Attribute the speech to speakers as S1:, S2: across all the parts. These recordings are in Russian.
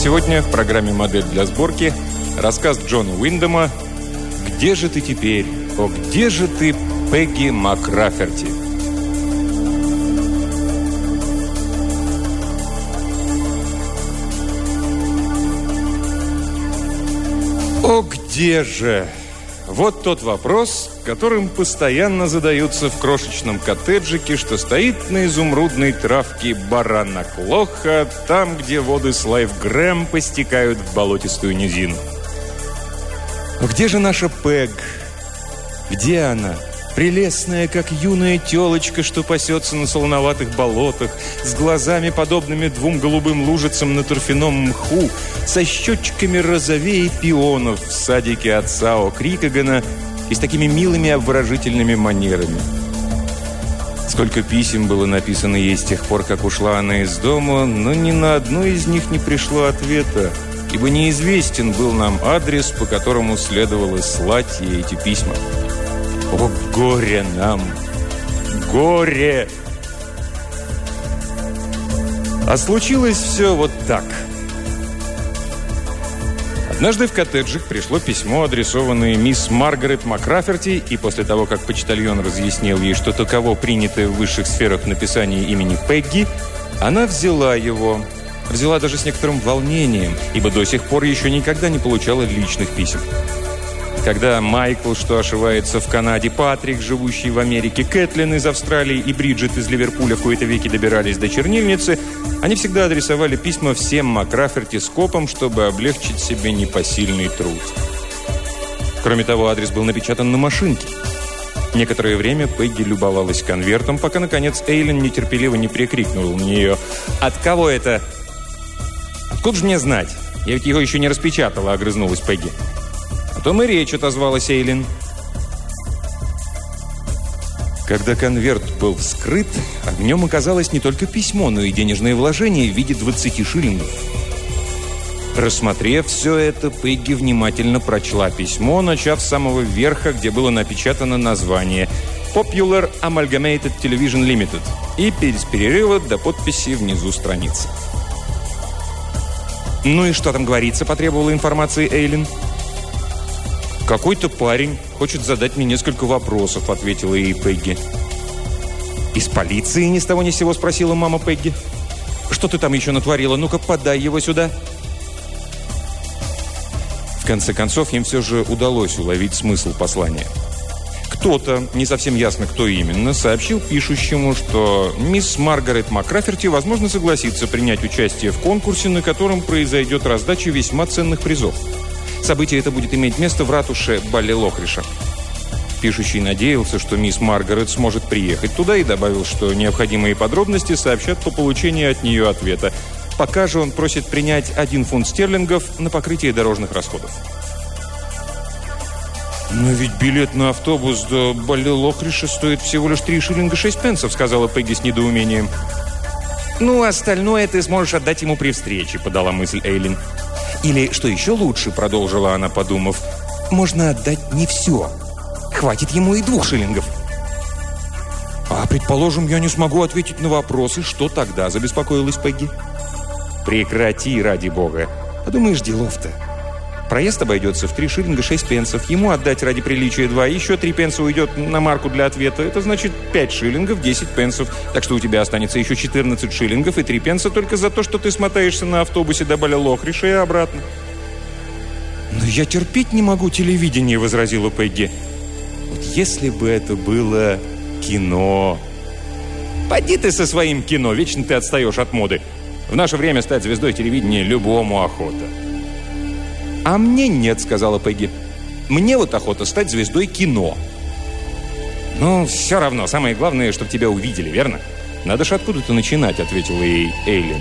S1: Сегодня в программе «Модель для сборки» рассказ Джона Уиндема «Где же ты теперь? О, где же ты, Пегги Макраферти?» О, где же? Вот тот вопрос, которым постоянно задаются в крошечном коттеджике, что стоит на изумрудной травке Баранаклоха, там, где воды Слайв-Грэм постекают в болотистую низину. Но где же наша Пэг? Где она? Прелестная, как юная телочка, что пасется на солоноватых болотах, с глазами, подобными двум голубым лужицам на торфяном мху, со щечками розовее пионов в садике отца О'Крикагана и с такими милыми обворожительными манерами. Сколько писем было написано ей с тех пор, как ушла она из дома, но ни на одно из них не пришло ответа, ибо неизвестен был нам адрес, по которому следовало слать ей эти письма. О, горе нам! Горе! А случилось все вот так. Однажды в коттеджик пришло письмо, адресованное мисс Маргарет Макраферти, и после того, как почтальон разъяснил ей, что таково принятое в высших сферах написание имени Пегги, она взяла его. Взяла даже с некоторым волнением, ибо до сих пор еще никогда не получала личных писем. Когда Майкл, что ошивается в Канаде, Патрик, живущий в Америке, Кэтлин из Австралии и Бриджит из Ливерпуля в кои-то веки добирались до чернильницы, они всегда адресовали письма всем Макраферти скопом, чтобы облегчить себе непосильный труд. Кроме того, адрес был напечатан на машинке. Некоторое время Пегги любовалась конвертом, пока, наконец, Эйлин нетерпеливо не прикрикнула на нее: «От кого это?» «Откуда же мне знать? Я ведь его еще не распечатала», — огрызнулась Пегги. «О том и речь», — отозвалась Эйлин. Когда конверт был вскрыт, в нем оказалось не только письмо, но и денежное вложение в виде 20 шиллингов. Рассмотрев все это, Пегги внимательно прочла письмо, начав с самого верха, где было напечатано название «Popular Amalgamated Television Limited» и без перерыва до подписи внизу страницы. «Ну и что там говорится?» – потребовала информации Эйлин. «Какой-то парень хочет задать мне несколько вопросов», – ответила ей Пегги. «Из полиции ни с того ни с сего?» – спросила мама Пегги. «Что ты там еще натворила? Ну-ка, подай его сюда». В конце концов, им все же удалось уловить смысл послания. Кто-то, не совсем ясно кто именно, сообщил пишущему, что мисс Маргарет Макраферти, возможно, согласится принять участие в конкурсе, на котором произойдет раздача весьма ценных призов. Событие это будет иметь место в ратуше Баллилохриша. Пишущий надеялся, что мисс Маргарет сможет приехать туда, и добавил, что необходимые подробности сообщат по получении от нее ответа. Пока же он просит принять 1 фунт стерлингов на покрытие дорожных расходов. «Но ведь билет на автобус до Баллилохриша стоит всего лишь 3 шиллинга 6 пенсов», сказала Пегги с недоумением. «Ну, остальное ты сможешь отдать ему при встрече», подала мысль Эйлин. «Или, что еще лучше», продолжила она, подумав, «можно отдать не все. Хватит ему и 2 шиллингов». «А, предположим, я не смогу ответить на вопросы, что тогда?» забеспокоилась Пегги. «Прекрати, ради бога. Подумаешь, делов-то. Проезд обойдется в 3 шиллинга 6 пенсов. Ему отдать ради приличия 2, еще 3 пенса уйдет на марку для ответа. Это значит 5 шиллингов 10 пенсов. Так что у тебя останется еще 14 шиллингов и 3 пенса только за то, что ты смотаешься на автобусе до Баллилохриша и обратно». «Но я терпеть не могу телевидение», — возразила Пегги. «Вот если бы это было кино...» «Поди ты со своим кино, вечно ты отстаешь от моды. В наше время стать звездой телевидения любому охота». «А мне нет», — сказала Пегги. «Мне вот охота стать звездой кино». «Ну, все равно. Самое главное, чтобы тебя увидели, верно? Надо же откуда-то начинать», — ответила ей Эйлин.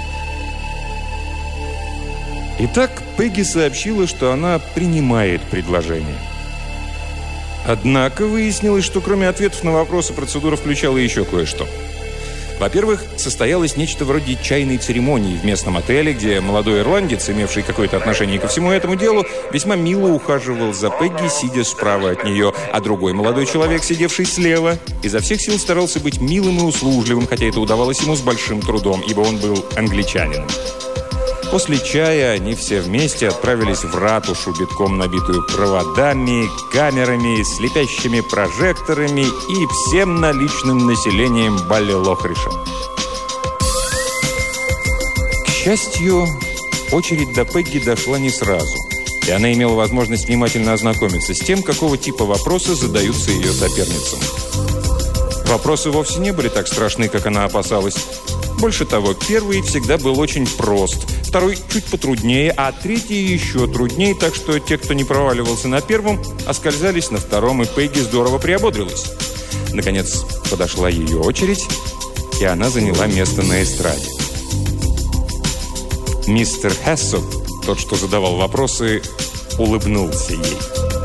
S1: Итак, Пегги сообщила, что она принимает предложение. Однако выяснилось, что кроме ответов на вопросы, процедура включала еще кое-что. Во-первых, состоялось нечто вроде чайной церемонии в местном отеле, где молодой ирландец, имевший какое-то отношение ко всему этому делу, весьма мило ухаживал за Пегги, сидя справа от нее, а другой молодой человек, сидевший слева, изо всех сил старался быть милым и услужливым, хотя это удавалось ему с большим трудом, ибо он был англичанином. После чая они все вместе отправились в ратушу, битком набитую проводами, камерами, слепящими прожекторами и всем наличным населением Балли-Лохриша. К счастью, очередь до Пегги дошла не сразу, и она имела возможность внимательно ознакомиться с тем, какого типа вопросы задаются ее соперницам. Вопросы вовсе не были так страшны, как она опасалась. Больше того, первый всегда был очень прост, второй чуть потруднее, а третий еще труднее, так что те, кто не проваливался на первом, оскользались на втором, и Пегги здорово приободрилась. Наконец, подошла ее очередь, и она заняла место на эстраде. Мистер Хессоп, тот, что задавал вопросы, улыбнулся ей.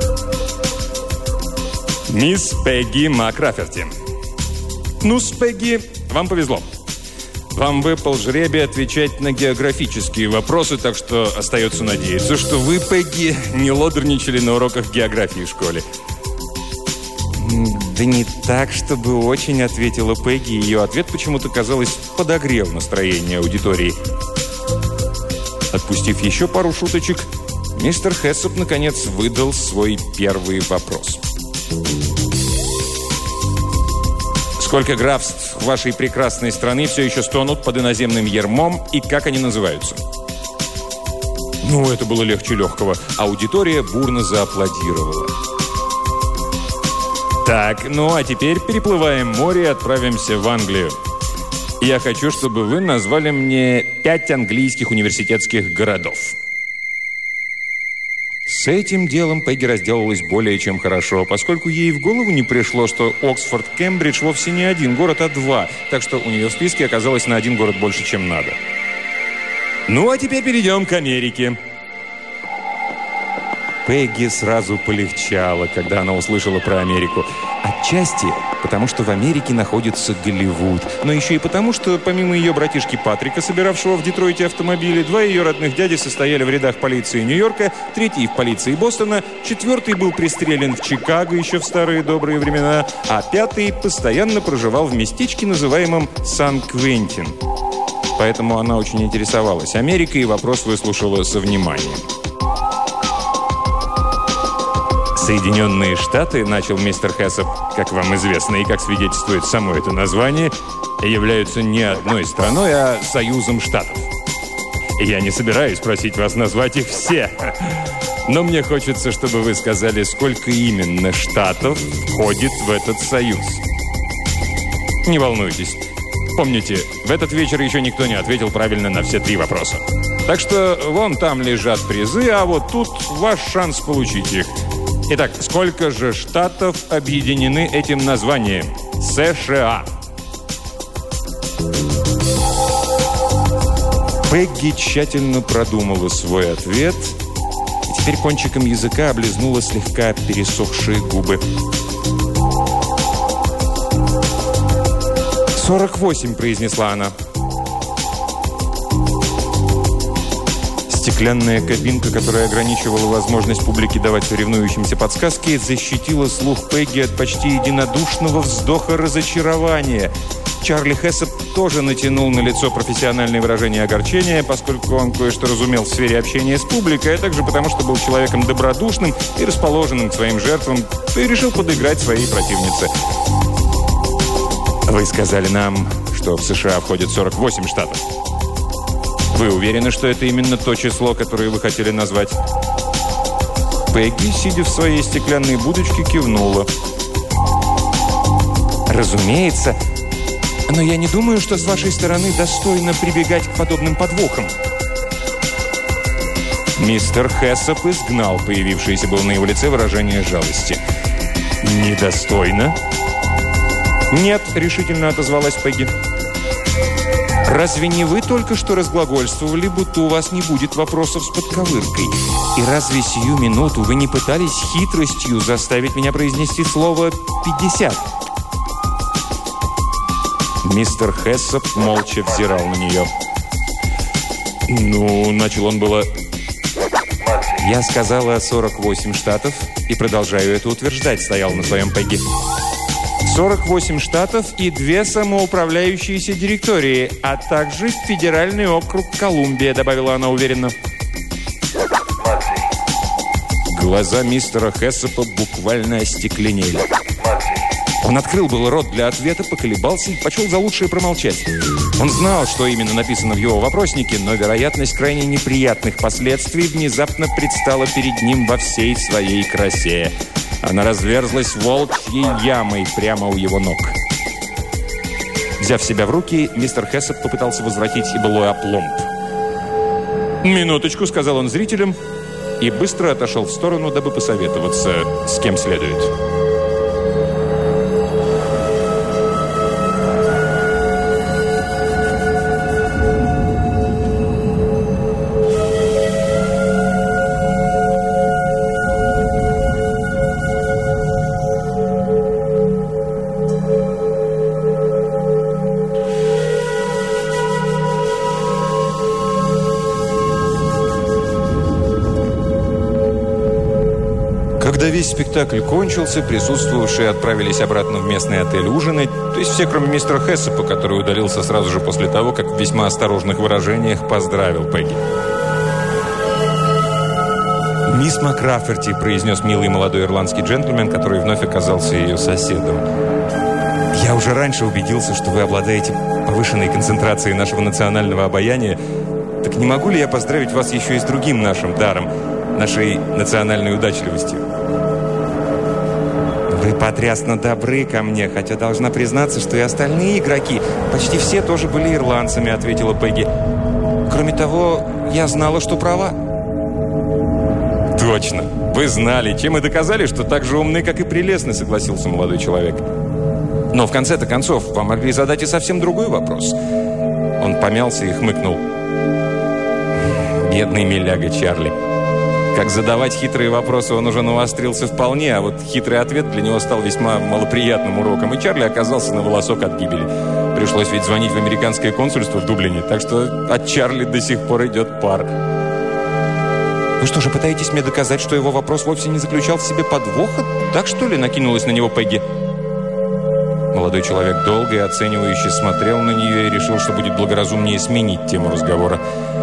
S1: «Мисс Пегги Макраферти. Ну-с, Пегги, вам повезло. Вам выпал жребий отвечать на географические вопросы, так что остается надеяться, что вы, Пегги, не лодерничали на уроках географии в школе». «Да не так, чтобы очень», — ответила Пегги. Ее ответ почему-то, казалось, подогрел настроение аудитории. Отпустив еще пару шуточек, мистер Хессоп, наконец, выдал свой первый вопрос. «Сколько графств вашей прекрасной страны все еще стонут под иноземным ярмом, и как они называются?» Ну, это было легче легкого. Аудитория бурно зааплодировала. «Так, ну а теперь переплываем море и отправимся в Англию. Я хочу, чтобы вы назвали мне 5 английских университетских городов». С этим делом Пегги разделалась более чем хорошо, поскольку ей в голову не пришло, что Оксфорд-Кембридж вовсе не один город, а 2, так что у нее в списке оказалось на 1 город больше, чем надо. Ну, а теперь перейдем к Америке. Пегги сразу полегчало, когда она услышала про Америку. Отчасти потому, что в Америке находится Голливуд, но еще и потому, что помимо ее братишки Патрика, собиравшего в Детройте автомобили, 2 ее родных дяди состояли в рядах полиции Нью-Йорка, 3-й в полиции Бостона, 4-й был пристрелен в Чикаго еще в старые добрые времена, а 5-й постоянно проживал в местечке, называемом Сан-Квентин. Поэтому она очень интересовалась Америкой и вопрос выслушала со вниманием. «Соединенные Штаты», — начал мистер Хессоп, как вам известно и как свидетельствует само это название, являются не одной страной, а союзом штатов. Я не собираюсь просить вас назвать их все, но мне хочется, чтобы вы сказали, сколько именно штатов входит в этот союз. Не волнуйтесь. Помните, в этот вечер еще никто не ответил правильно на все 3 вопроса. Так что вон там лежат призы, а вот тут ваш шанс получить их. Итак, сколько же штатов объединены этим названием? США. Пегги тщательно продумала свой ответ и теперь кончиком языка облизнула слегка пересохшие губы. 48, произнесла она. Стеклянная кабинка, которая ограничивала возможность публики давать соревнующимся подсказки, защитила слух Пегги от почти единодушного вздоха разочарования. Чарли Хессоп тоже натянул на лицо профессиональное выражение огорчения, поскольку он кое-что разумел в сфере общения с публикой, а также потому, что был человеком добродушным и расположенным к своим жертвам, и решил подыграть своей противнице. «Вы сказали нам, что в США входит 48 штатов. Вы уверены, что это именно то число, которое вы хотели назвать?» Пегги, сидя в своей стеклянной будочке, кивнула. «Разумеется, но я не думаю, что с вашей стороны достойно прибегать к подобным подвохам». Мистер Хессоп изгнал появившееся было на его лице выражение жалости. «Недостойно?» «Нет», — решительно отозвалась Пегги. «Разве не вы только что разглагольствовали, будто у вас не будет вопросов с подковыркой? И разве сию минуту вы не пытались хитростью заставить меня произнести слово «50»?» Мистер Хессоп молча взирал на нее. «Ну, начал он было...» «Я сказала 48 штатов и продолжаю это утверждать», — стоял на своем Пегги. 48 штатов и 2 самоуправляющиеся директории, а также федеральный округ Колумбия, добавила она уверенно. Глаза мистера Хессопа буквально остекленели. Он открыл был рот для ответа, поколебался и почел за лучшее промолчать. Он знал, что именно написано в его вопроснике, но вероятность крайне неприятных последствий внезапно предстала перед ним во всей своей красе. Она разверзлась волчьей ямой прямо у его ног. Взяв себя в руки, мистер Хессоп попытался возвратить и былой опломб. «Минуточку», — сказал он зрителям, и быстро отошел в сторону, дабы посоветоваться, с кем следует. Когда весь спектакль кончился, присутствовавшие отправились обратно в местный отель ужинать, то есть все, кроме мистера Хессопа, который удалился сразу же после того, как в весьма осторожных выражениях поздравил Пегги. «Мисс Макраферти», – произнес милый молодой ирландский джентльмен, который вновь оказался ее соседом. «Я уже раньше убедился, что вы обладаете повышенной концентрацией нашего национального обаяния. Так не могу ли я поздравить вас еще и с другим нашим даром, нашей национальной удачливостью?» «Вы потрясно добры ко мне, хотя должна признаться, что и остальные игроки, почти все тоже были ирландцами», — ответила Пегги. «Кроме того, я знала, что права». «Точно! Вы знали, чем и доказали, что так же умны, как и прелестны», — согласился молодой человек. «Но в конце-то концов, вам могли задать и совсем другой вопрос». Он помялся и хмыкнул. «Бедный миляга Чарли. Как задавать хитрые вопросы он уже навострился вполне, а вот хитрый ответ для него стал весьма малоприятным уроком, и Чарли оказался на волосок от гибели. Пришлось ведь звонить в американское консульство в Дублине, так что от Чарли до сих пор идет пар». «Вы что же, пытаетесь мне доказать, что его вопрос вовсе не заключал в себе подвоха? Так что ли?» — накинулась на него Пегги. Молодой человек долго и оценивающе смотрел на нее и решил, что будет благоразумнее сменить тему разговора.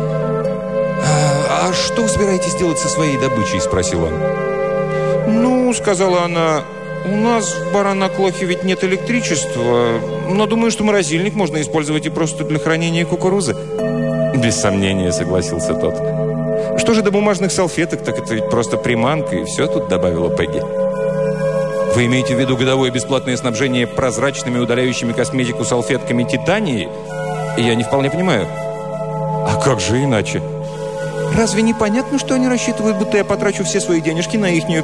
S1: «А что вы собираетесь делать со своей добычей?» – спросил он. «Ну, – сказала она, – у нас в Баранаклохе ведь нет электричества, но думаю, что морозильник можно использовать и просто для хранения кукурузы». «Без сомнения», – согласился тот. «Что же до бумажных салфеток, так это ведь просто приманка, и все тут», – добавила Пегги. «Вы имеете в виду годовое бесплатное снабжение прозрачными, удаляющими косметику салфетками Титании? Я не вполне понимаю». «А как же иначе? Разве не понятно, что они рассчитывают, будто я потрачу все свои денежки на ихнюю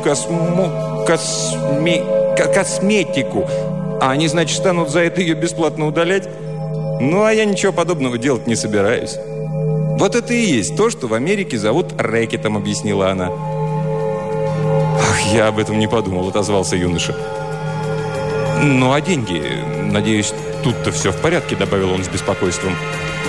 S1: косметику? А они, значит, станут за это ее бесплатно удалять? Ну, а я ничего подобного делать не собираюсь». «Вот это и есть то, что в Америке зовут рэкетом», — объяснила она. «Ах, я об этом не подумал», — отозвался юноша. «Ну, а деньги? Надеюсь, тут-то все в порядке», — добавил он с беспокойством.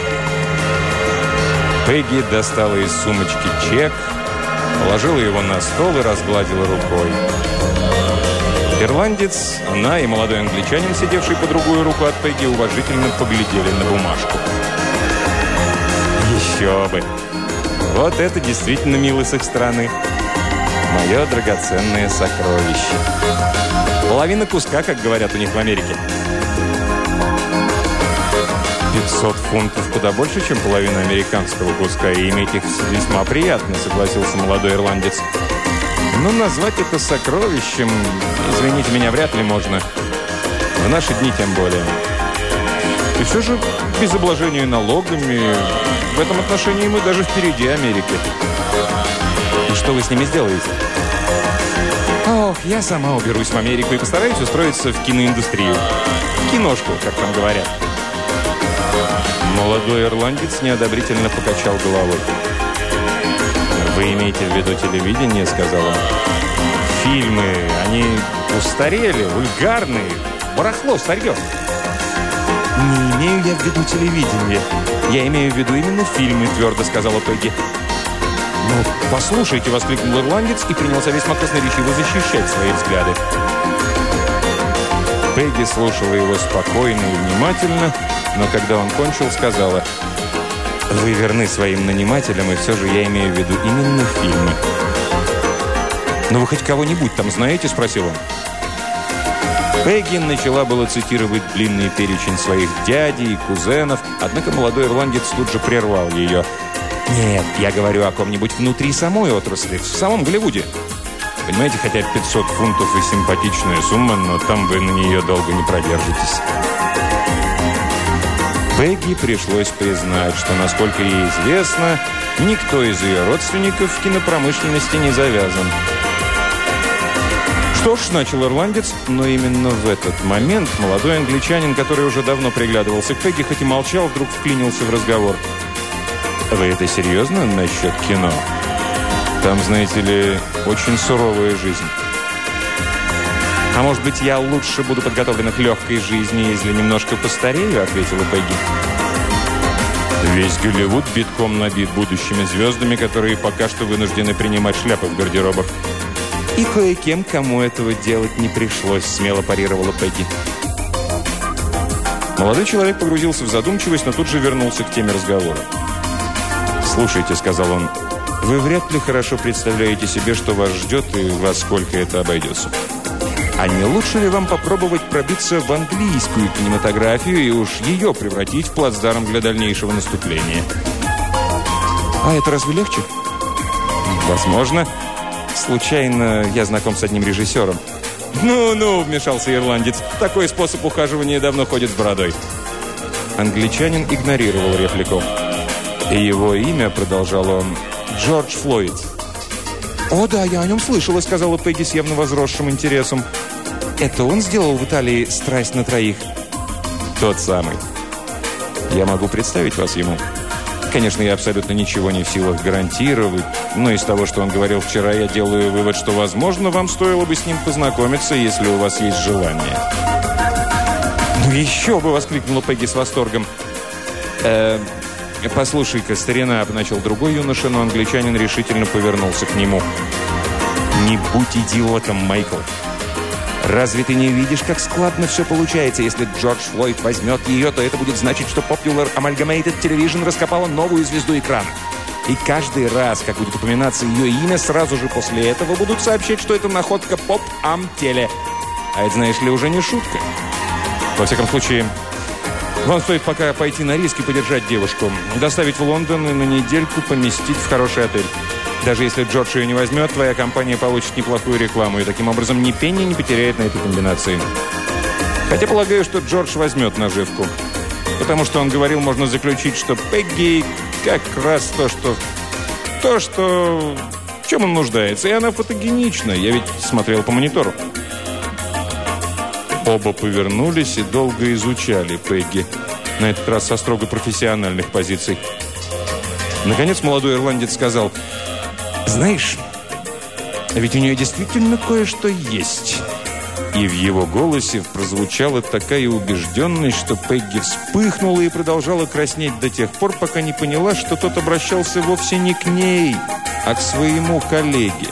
S1: Пегги достала из сумочки чек, положила его на стол и разгладила рукой. Ирландец, она и молодой англичанин, сидевший по другую руку от Пегги, уважительно поглядели на бумажку. Еще бы! Вот это действительно мило с их стороны. Мое драгоценное сокровище. Половина куска, как говорят у них в Америке. 500 фунтов куда больше, чем половина американского куска, и иметь их весьма приятно, согласился молодой ирландец. Но назвать это сокровищем, извините меня, вряд ли можно. В наши дни тем более. И все же без обложения налогами, в этом отношении мы даже впереди Америки. И что вы с ними сделаете? Ох, я сама уберусь в Америку и постараюсь устроиться в киноиндустрию. Киношку, как там говорят. Молодой ирландец неодобрительно покачал головой. «Вы имеете в виду телевидение?» — сказал он. «Фильмы, они устарели, вульгарные, барахло, старье». «Не имею я в виду телевидение. Я имею в виду именно фильмы», — твердо сказала Пегги. «Ну, послушайте», — воскликнул ирландец и принялся весьма красноречиво защищать свои взгляды. Пегги слушала его спокойно и внимательно, но когда он кончил, сказала: «Вы верны своим нанимателям, и все же я имею в виду именно фильмы». «Но вы хоть кого-нибудь там знаете?» – спросил он. Пегги начала было цитировать длинный перечень своих дядей и кузенов, однако молодой ирландец тут же прервал ее. «Нет, я говорю о ком-нибудь внутри самой отрасли, в самом Голливуде. Понимаете, хотя 500 фунтов и симпатичная сумма, но там вы на нее долго не продержитесь». Пегги пришлось признать, что, насколько ей известно, никто из ее родственников в кинопромышленности не завязан. «Что ж», — начал ирландец, но именно в этот момент молодой англичанин, который уже давно приглядывался к Пегги, хоть и молчал, вдруг вклинился в разговор. «Вы это серьезно насчет кино? Там, знаете ли, очень суровая жизнь». «А может быть, я лучше буду подготовлена к легкой жизни, если немножко постарею?» — ответила Пегги. «Весь Голливуд битком набит будущими звездами, которые пока что вынуждены принимать шляпы в гардеробах». «И кое-кем, кому этого делать не пришлось», — смело парировала Пегги. Молодой человек погрузился в задумчивость, но тут же вернулся к теме разговора. «Слушайте», — сказал он, — «вы вряд ли хорошо представляете себе, что вас ждет и во сколько это обойдется. А не лучше ли вам попробовать пробиться в английскую кинематографию и уж ее превратить в плацдарм для дальнейшего наступления?» «А это разве легче?» «Возможно. Случайно я знаком с одним режиссером». «Ну-ну», — вмешался ирландец, — «такой способ ухаживания давно ходит с бородой». Англичанин игнорировал реплику. «И его имя», — продолжал он, — «Джордж Флойд». «О, да, я о нем слышала», — сказала Пегги с явно возросшим интересом. «Это он сделал в Италии «Страсть на троих»?» «Тот самый. Я могу представить вас ему. Конечно, я абсолютно ничего не в силах гарантировать, но из того, что он говорил вчера, я делаю вывод, что, возможно, вам стоило бы с ним познакомиться, если у вас есть желание». «Ну еще бы!» — воскликнула Пегги с восторгом. «Послушай-ка, старина», — начал другой юноша, но англичанин решительно повернулся к нему. «Не будь идиотом, Майкл. Разве ты не видишь, как складно все получается? Если Джордж Флойд возьмет ее, то это будет значить, что Popular Amalgamated Television раскопала новую звезду экрана. И каждый раз, как будет упоминаться ее имя, сразу же после этого будут сообщать, что это находка Pop-Am-Теле. А это, знаешь ли, уже не шутка. Во всяком случае, вам стоит пока пойти на риск и подержать девушку, доставить в Лондон и на недельку поместить в хороший отель. Даже если Джордж ее не возьмет, твоя компания получит неплохую рекламу и таким образом ни пенни не потеряет на этой комбинации. Хотя полагаю, что Джордж возьмет наживку. Потому что он говорил, можно заключить, что Пегги как раз то, что в чем он нуждается. И она фотогенична. Я ведь смотрел по монитору. Оба повернулись и долго изучали Пегги. На этот раз со строго профессиональных позиций. Наконец молодой ирландец сказал: «Знаешь, ведь у нее действительно кое-что есть». И в его голосе прозвучала такая убежденность, что Пегги вспыхнула и продолжала краснеть до тех пор, пока не поняла, что тот обращался вовсе не к ней, а к своему коллеге.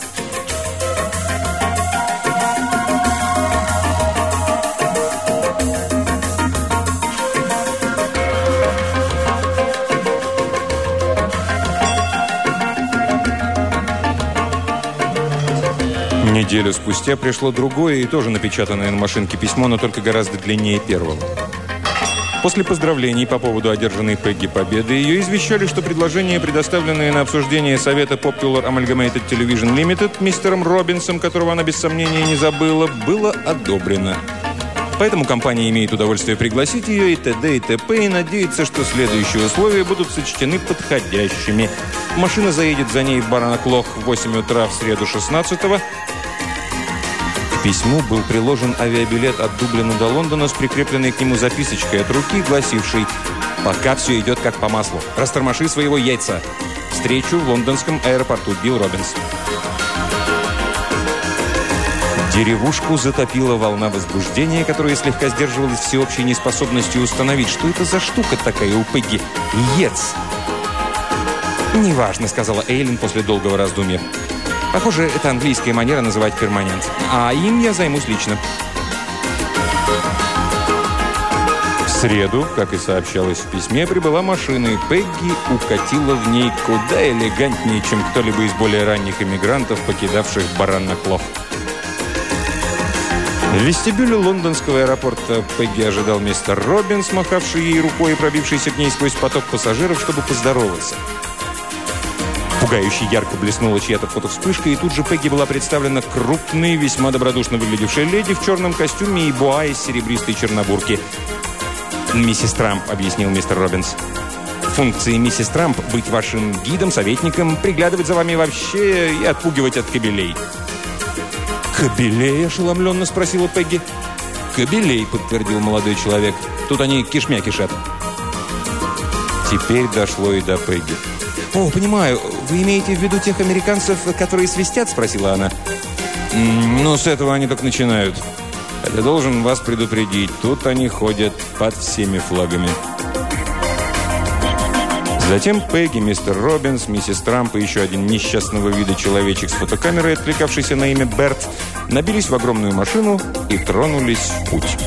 S1: Неделю спустя пришло другое и тоже напечатанное на машинке письмо, но только гораздо длиннее первого. После поздравлений по поводу одержанной Пегги победы ее извещали, что предложение, предоставленное на обсуждение Совета Popular Amalgamated Television Limited мистером Робинсом, которого она без сомнения не забыла, было одобрено. Поэтому компания имеет удовольствие пригласить ее и т.д. и т.п. и надеется, что следующие условия будут сочтены подходящими. Машина заедет за ней в Баранок-Лох в 8 утра в среду 16-го. К письму был приложен авиабилет от Дублина до Лондона с прикрепленной к нему записочкой от руки, гласившей: «Пока все идет как по маслу. Растормоши своего яйца. Встречу в лондонском аэропорту. Билл Робинс». Деревушку затопила волна возбуждения, которая слегка сдерживалась всеобщей неспособностью установить, что это за штука такая у Пегги. Яйц. «Неважно», — сказала Эйлин после долгого раздумья. «Похоже, это английская манера называть перманент. А им я займусь лично». среду, как и сообщалось в письме, прибыла машина, и Пегги укатила в ней куда элегантнее, чем кто-либо из более ранних эмигрантов, покидавших Бараннахлох. В вестибюле лондонского аэропорта Пегги ожидал мистер Робинс, махавший ей рукой и пробившийся к ней сквозь поток пассажиров, чтобы поздороваться. Пугающе ярко блеснула чья-то фотовспышка, и тут же Пегги была представлена крупной, весьма добродушно выглядевшей леди в черном костюме и буа из серебристой чернобурки. «Миссис Трамп», — объяснил мистер Робинс. «Функции миссис Трамп — быть вашим гидом, советником, приглядывать за вами вообще и отпугивать от кобелей». «Кобелей?» — ошеломленно спросила Пегги. «Кобелей», — подтвердил молодой человек. «Тут они кишмя кишат». Теперь дошло и до Пегги. «О, понимаю. Вы имеете в виду тех американцев, которые свистят?» — спросила она. «Ну, с этого они только начинают. Хотя должен вас предупредить, тут они ходят под всеми флагами». Затем Пегги, мистер Робинс, миссис Трамп и еще один несчастного вида человечек с фотокамерой, откликавшийся на имя Берт, набились в огромную машину и тронулись в путь.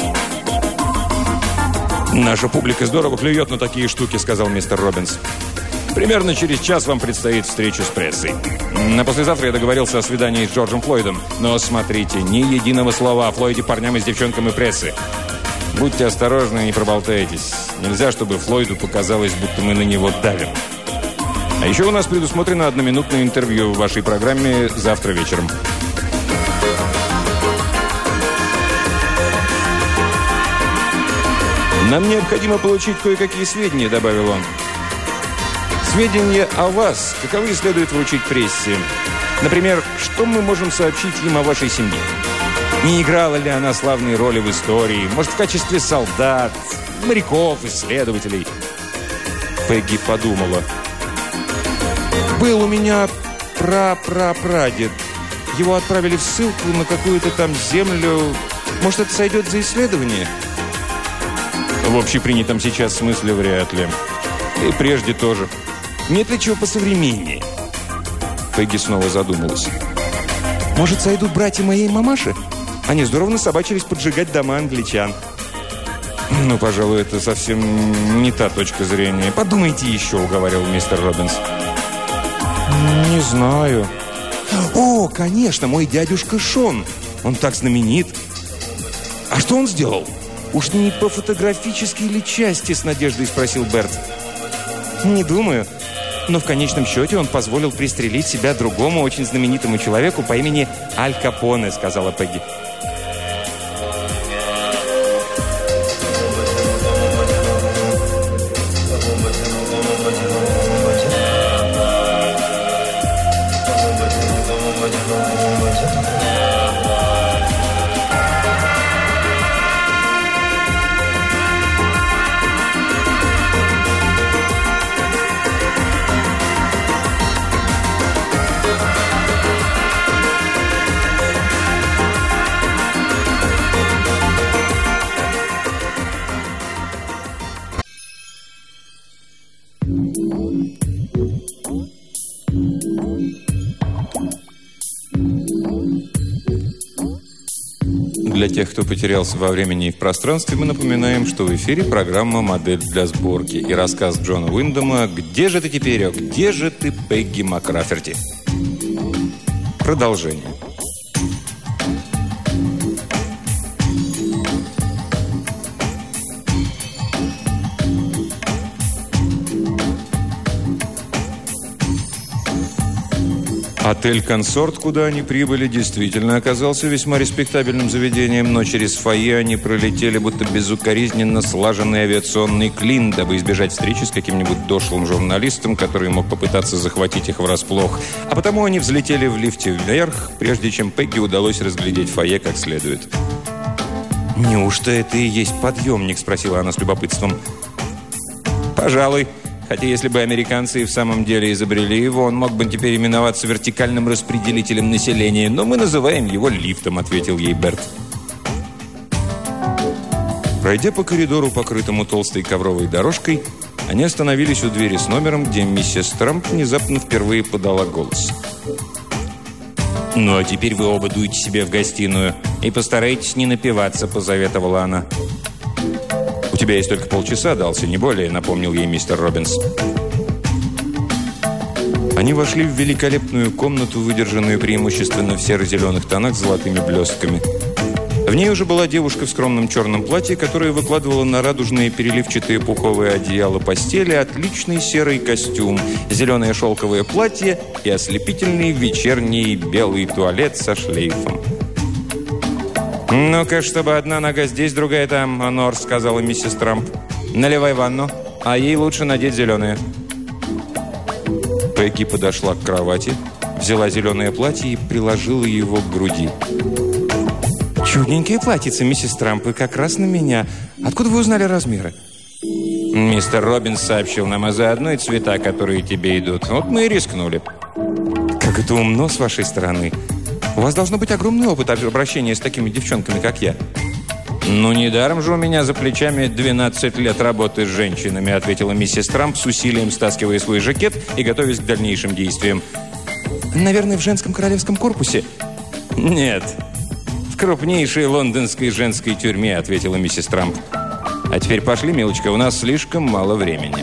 S1: «Наша публика здорово клюет на такие штуки», — сказал мистер Робинс. «Примерно через час вам предстоит встреча с прессой. На послезавтра я договорился о свидании с Джорджем Флойдом. Но смотрите, ни единого слова о Флойде парням и с девчонкам и прессы. Будьте осторожны и не проболтайтесь. Нельзя, чтобы Флойду показалось, будто мы на него давим. А еще у нас предусмотрено одноминутное интервью в вашей программе завтра вечером». «Нам необходимо получить кое-какие сведения», — добавил он. «Сведения о вас, каковы следует вручить прессе. Например, что мы можем сообщить им о вашей семье? Не играла ли она славные роли в истории? Может, в качестве солдат, моряков, исследователей?» Пегги подумала. «Был у меня прапрапрадед. Его отправили в ссылку на какую-то там землю. Может, это сойдет за исследование?» «В общепринятом сейчас смысле вряд ли. И прежде тоже. Нет ли чего посовременнее?» Пегги снова задумалась. «Может, сойдут братья моей мамаши? Они здорово насобачились поджигать дома англичан». «Ну, пожалуй, это совсем не та точка зрения. Подумайте еще», — уговаривал мистер Робинс. «Не знаю». «О, конечно, мой дядюшка Шон. Он так знаменит». «А что он сделал?» «Уж не по фотографической ли части?» — с надеждой спросил Берт. «Не думаю. Но в конечном счете он позволил пристрелить себя другому очень знаменитому человеку по имени Аль Капоне», — сказала Пегги. Для тех, кто потерялся во времени и в пространстве, мы напоминаем, что в эфире программа «Модель для сборки» и рассказ Джона Уиндома «Где же ты теперь, о где же ты, Пегги Макраферти?» Продолжение. Отель «Консорт», куда они прибыли, действительно оказался весьма респектабельным заведением, но через фойе они пролетели будто безукоризненно слаженный авиационный клин, дабы избежать встречи с каким-нибудь дошлым журналистом, который мог попытаться захватить их врасплох. А потому они взлетели в лифте вверх, прежде чем Пегги удалось разглядеть фойе как следует. «Неужто это и есть подъемник?» – спросила она с любопытством. «Пожалуй. Хотя если бы американцы и в самом деле изобрели его, он мог бы теперь именоваться вертикальным распределителем населения. Но мы называем его лифтом», — ответил ей Берт. Пройдя по коридору, покрытому толстой ковровой дорожкой, они остановились у двери с номером, где миссис Трамп внезапно впервые подала голос. «Ну, а теперь вы оба дуйте себе в гостиную и постарайтесь не напиваться», — посоветовала она. тебя есть только полчаса, дался, не более», — напомнил ей мистер Робинс. Они вошли в великолепную комнату, выдержанную преимущественно в серо-зеленых тонах с золотыми блестками. В ней уже была девушка в скромном черном платье, которая выкладывала на радужные переливчатые пуховые одеяла постели отличный серый костюм, зеленое шелковое платье и ослепительный вечерний белый туалет со шлейфом. «Ну-ка, чтобы одна нога здесь, другая там, Онор», — сказала миссис Трамп. «Наливай ванну, а ей лучше надеть зеленое». Пегги подошла к кровати, взяла зеленое платье и приложила его к груди. «Чудненькие платьица, миссис Трамп, и как раз на меня. Откуда вы узнали размеры?» «Мистер Робинс сообщил нам, а заодно и цвета, которые тебе идут. Вот мы и рискнули». «Как это умно с вашей стороны. У вас должно быть огромный опыт обращения с такими девчонками, как я». «Ну, недаром же у меня за плечами 12 лет работы с женщинами», ответила миссис Трамп, с усилием стаскивая свой жакет и готовясь к дальнейшим действиям. «Наверное, в женском королевском корпусе?» «Нет, в крупнейшей лондонской женской тюрьме», ответила миссис Трамп. «А теперь пошли, милочка, у нас слишком мало времени».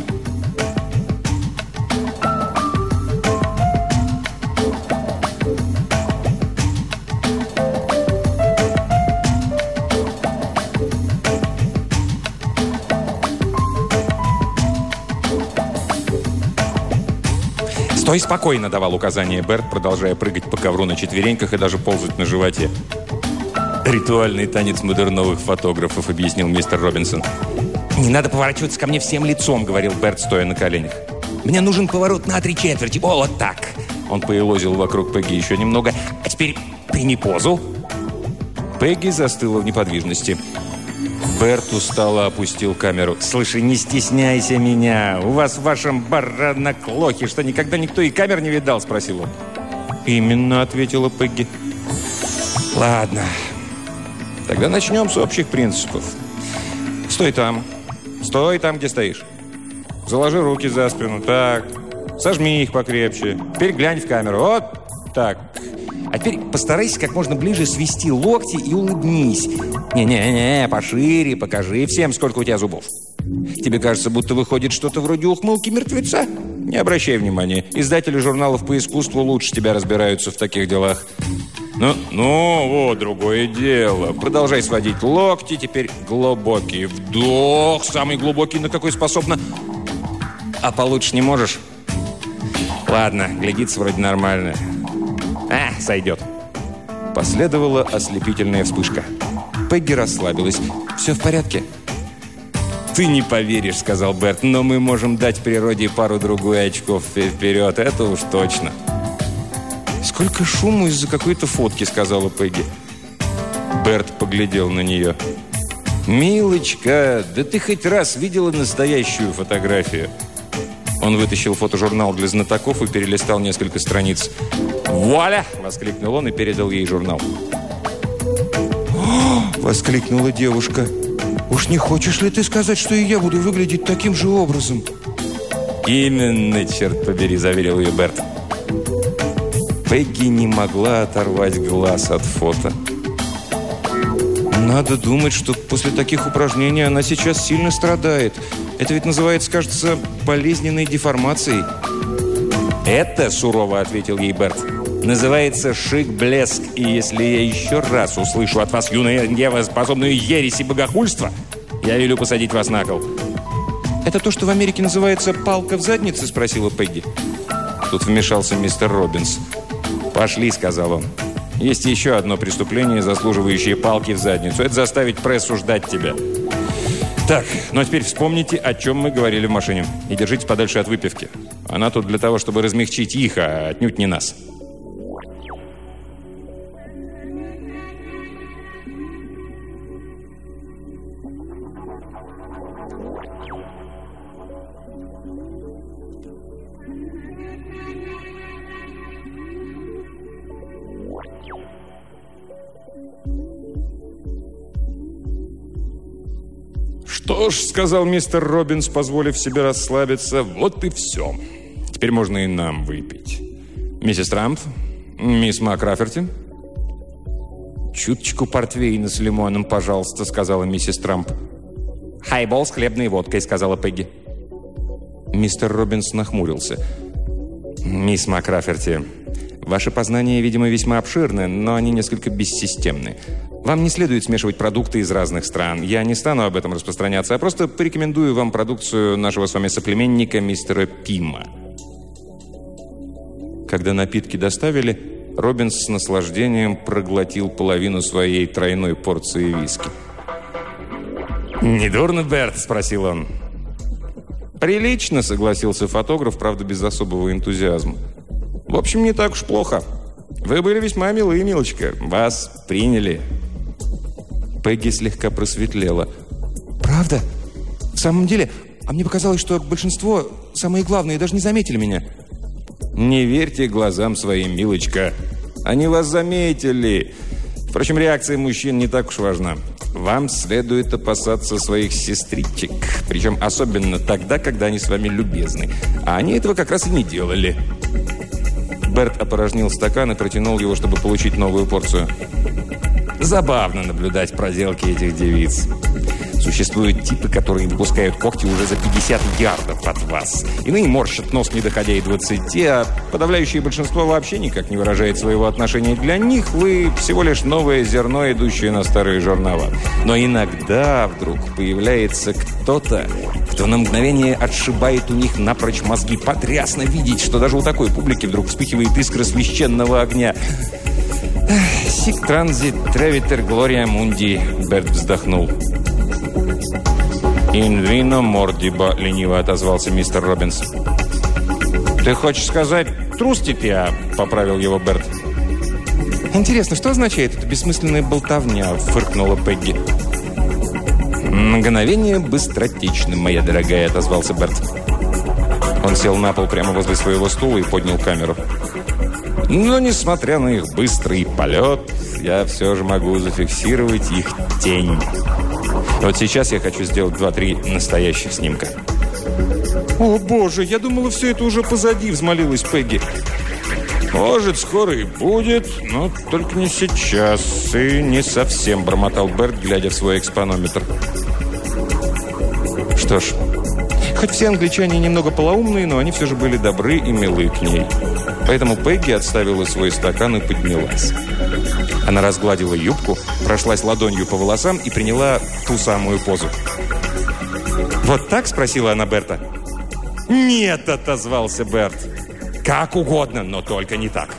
S1: «Стой спокойно», — давал указание Берт, продолжая прыгать по ковру на четвереньках и даже ползать на животе. «Ритуальный танец модерновых фотографов», — объяснил мистер Робинсон. «Не надо поворачиваться ко мне всем лицом», — говорил Берт, стоя на коленях. «Мне нужен поворот на 3/4. О, вот так». Он поелозил вокруг Пегги еще немного. «А теперь прими позу». Пегги застыла в неподвижности. Берт устало опустил камеру. «Слушай, не стесняйся меня. У вас в вашем баранаклохе, что никогда никто и камер не видал?» — спросил он. «Именно», — ответила Пегги. «Ладно. Тогда начнем с общих принципов. Стой там. Стой там, где стоишь. Заложи руки за спину. Так. Сожми их покрепче. Теперь глянь в камеру. Вот так. А теперь постарайся как можно ближе свести локти и улыбнись. Не-не-не, пошире, покажи всем, сколько у тебя зубов. Тебе кажется, будто выходит что-то вроде ухмылки мертвеца? Не обращай внимания. Издатели журналов по искусству лучше тебя разбираются в таких делах. Ну, вот, другое дело. Продолжай сводить локти. Теперь глубокий вдох. Самый глубокий, на какой способна. А получше не можешь? Ладно, глядится вроде нормально. Сойдет. Последовала ослепительная вспышка. Пегги расслабилась. «Все в порядке?» «Ты не поверишь», — сказал Берт, «но мы можем дать природе пару-другую очков вперед. Это уж точно». «Сколько шуму из-за какой-то фотки», — сказала Пегги. Берт поглядел на нее. «Милочка, да ты хоть раз видела настоящую фотографию?» Он вытащил фотожурнал для знатоков и перелистал несколько страниц. «Вуаля!» — воскликнул он и передал ей журнал. «О!» — воскликнула девушка. «Уж не хочешь ли ты сказать, что и я буду выглядеть таким же образом?» «Именно, черт побери!» — заверил ее Берт. Пегги не могла оторвать глаз от фото. «Надо думать, что после таких упражнений она сейчас сильно страдает. Это ведь называется, кажется, болезненной деформацией». «Это, — сурово ответил ей Берт, — называется шик-блеск. И если я еще раз услышу от вас, юная дева, способную ересь и богохульство, я велю посадить вас на кол». «Это то, что в Америке называется палка в заднице?» — спросила Пегги. Тут вмешался мистер Робинс. «Пошли», — сказал он. «Есть еще одно преступление, заслуживающее палки в задницу. Это заставить прессу ждать тебя». Так, ну а теперь вспомните, о чем мы говорили в машине. И держитесь подальше от выпивки. Она тут для того, чтобы размягчить их, а отнюдь не нас. «Что ж, — сказал мистер Робинс, позволив себе расслабиться, — вот и все. Теперь можно и нам выпить. Миссис Трамп, мисс Макраферти?» «Чуточку портвейна с лимоном, пожалуйста», — сказала миссис Трамп. «Хайбол с хлебной водкой», — сказала Пегги. Мистер Робинс нахмурился. «Мисс Макраферти, ваши познания, видимо, весьма обширны, но они несколько бессистемны. Вам не следует смешивать продукты из разных стран. Я не стану об этом распространяться, а просто порекомендую вам продукцию нашего с вами соплеменника мистера Пима». Когда напитки доставили, Робинс с наслаждением проглотил половину своей тройной порции виски. «Недурно, Берт?» – спросил он. «Прилично», – согласился фотограф, правда, без особого энтузиазма. «В общем, не так уж плохо. Вы были весьма милы, милочка. Вас приняли». Пегги слегка просветлела. «Правда? В самом деле? А мне показалось, что большинство, самые главные, даже не заметили меня». «Не верьте глазам своим, милочка. Они вас заметили. Впрочем, реакция мужчин не так уж важна. Вам следует опасаться своих сестричек. Причем особенно тогда, когда они с вами любезны. А они этого как раз и не делали». Берт опорожнил стакан и протянул его, чтобы получить новую порцию. «Забавно наблюдать проделки этих девиц. Существуют типы, которые выпускают когти уже за 50 ярдов от вас. Иные морщат нос, не доходя и 20, а подавляющее большинство вообще никак не выражает своего отношения. Для них вы всего лишь новое зерно, идущее на старые жернова. Но иногда вдруг появляется кто-то, кто на мгновение отшибает у них напрочь мозги. Потрясно видеть, что даже у такой публики вдруг вспыхивает искра священного огня. «Сик транзит тревитер глория мунди», — Берт вздохнул. «Ин вино мордиба», — лениво отозвался мистер Робинс. «Ты хочешь сказать трустипиа?» — поправил его Берт. «Интересно, что означает эта бессмысленная болтовня?» — фыркнула Пегги. «Мгновение быстротечно, моя дорогая», — отозвался Берт. Он сел на пол прямо возле своего стула и поднял камеру. «Но, несмотря на их быстрый полет, я все же могу зафиксировать их тень. Вот сейчас я хочу сделать 2-3 настоящих снимка». «О, боже, я думала, все это уже позади», — взмолилась Пегги. «Может, скоро и будет, но только не сейчас и не совсем», — бормотал Берт, глядя в свой экспонометр. Что ж, хоть все англичане немного полоумные, но они все же были добры и милы к ней. Поэтому Пегги отставила свой стакан и поднялась. Она разгладила юбку, прошлась ладонью по волосам и приняла ту самую позу. «Вот так?» – спросила она Берта. «Нет!» – отозвался Берт. «Как угодно, но только не так».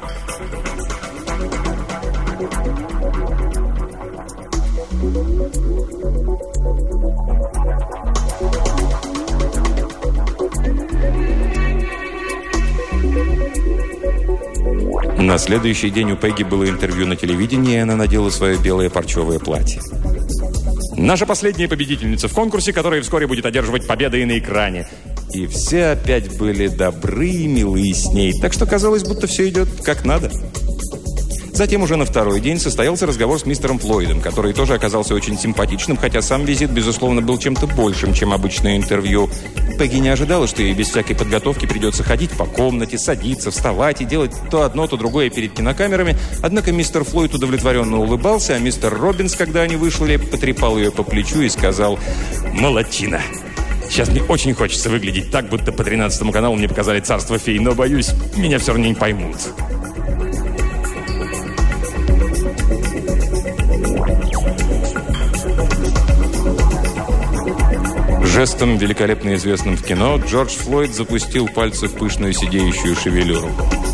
S1: На следующий день у Пегги было интервью на телевидении, и она надела свое белое парчевое платье. «Наша последняя победительница в конкурсе, которая вскоре будет одерживать победы и на экране». И все опять были добры и милы с ней, так что казалось, будто все идет как надо. Затем уже на второй день состоялся разговор с мистером Флойдом, который тоже оказался очень симпатичным, хотя сам визит, безусловно, был чем-то большим, чем обычное интервью. Пегги не ожидала, что ей без всякой подготовки придется ходить по комнате, садиться, вставать и делать то одно, то другое перед кинокамерами. Однако мистер Флойд удовлетворенно улыбался, а мистер Робинс, когда они вышли, потрепал ее по плечу и сказал: «Молодчина! Сейчас мне очень хочется выглядеть так, будто по 13-му каналу мне показали «Царство фей», но, боюсь, меня все равно не поймут». Жестом, великолепно известным в кино, Джордж Флойд запустил пальцы в пышную сидеющую шевелюру.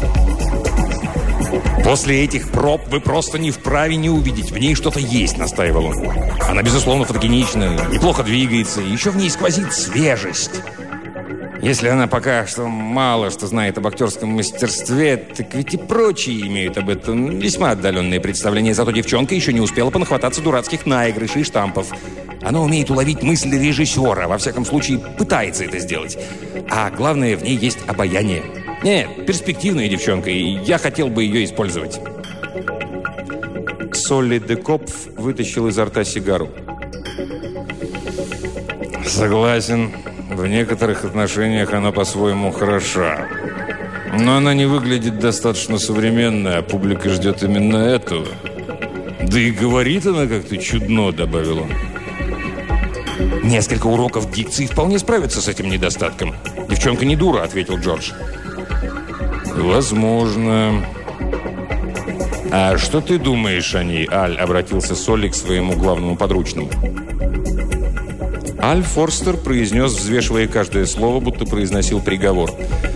S1: «После этих проб вы просто не вправе не увидеть. В ней что-то есть», — настаивал он. «Она, безусловно, фотогенична, неплохо двигается, и еще в ней сквозит свежесть. Если она пока что мало что знает об актерском мастерстве, так ведь и прочие имеют об этом весьма отдаленные представления. Зато девчонка еще не успела понахвататься дурацких наигрышей и штампов. Она умеет уловить мысли режиссера, во всяком случае пытается это сделать. А главное, в ней есть обаяние. Нет, перспективная девчонка, и я хотел бы ее использовать». Солли де Копф вытащил изо рта сигару. «Согласен, в некоторых отношениях она по-своему хороша. Но она не выглядит достаточно современной, а публика ждет именно этого. Да и говорит она как-то чудно», — добавил он. «Несколько уроков дикции вполне справятся с этим недостатком. Девчонка не дура», — ответил Джордж. «Возможно. А что ты думаешь о ней, Аль?» — обратился Солли к своему главному подручному. Аль Форстер произнес, взвешивая каждое слово, будто произносил приговор.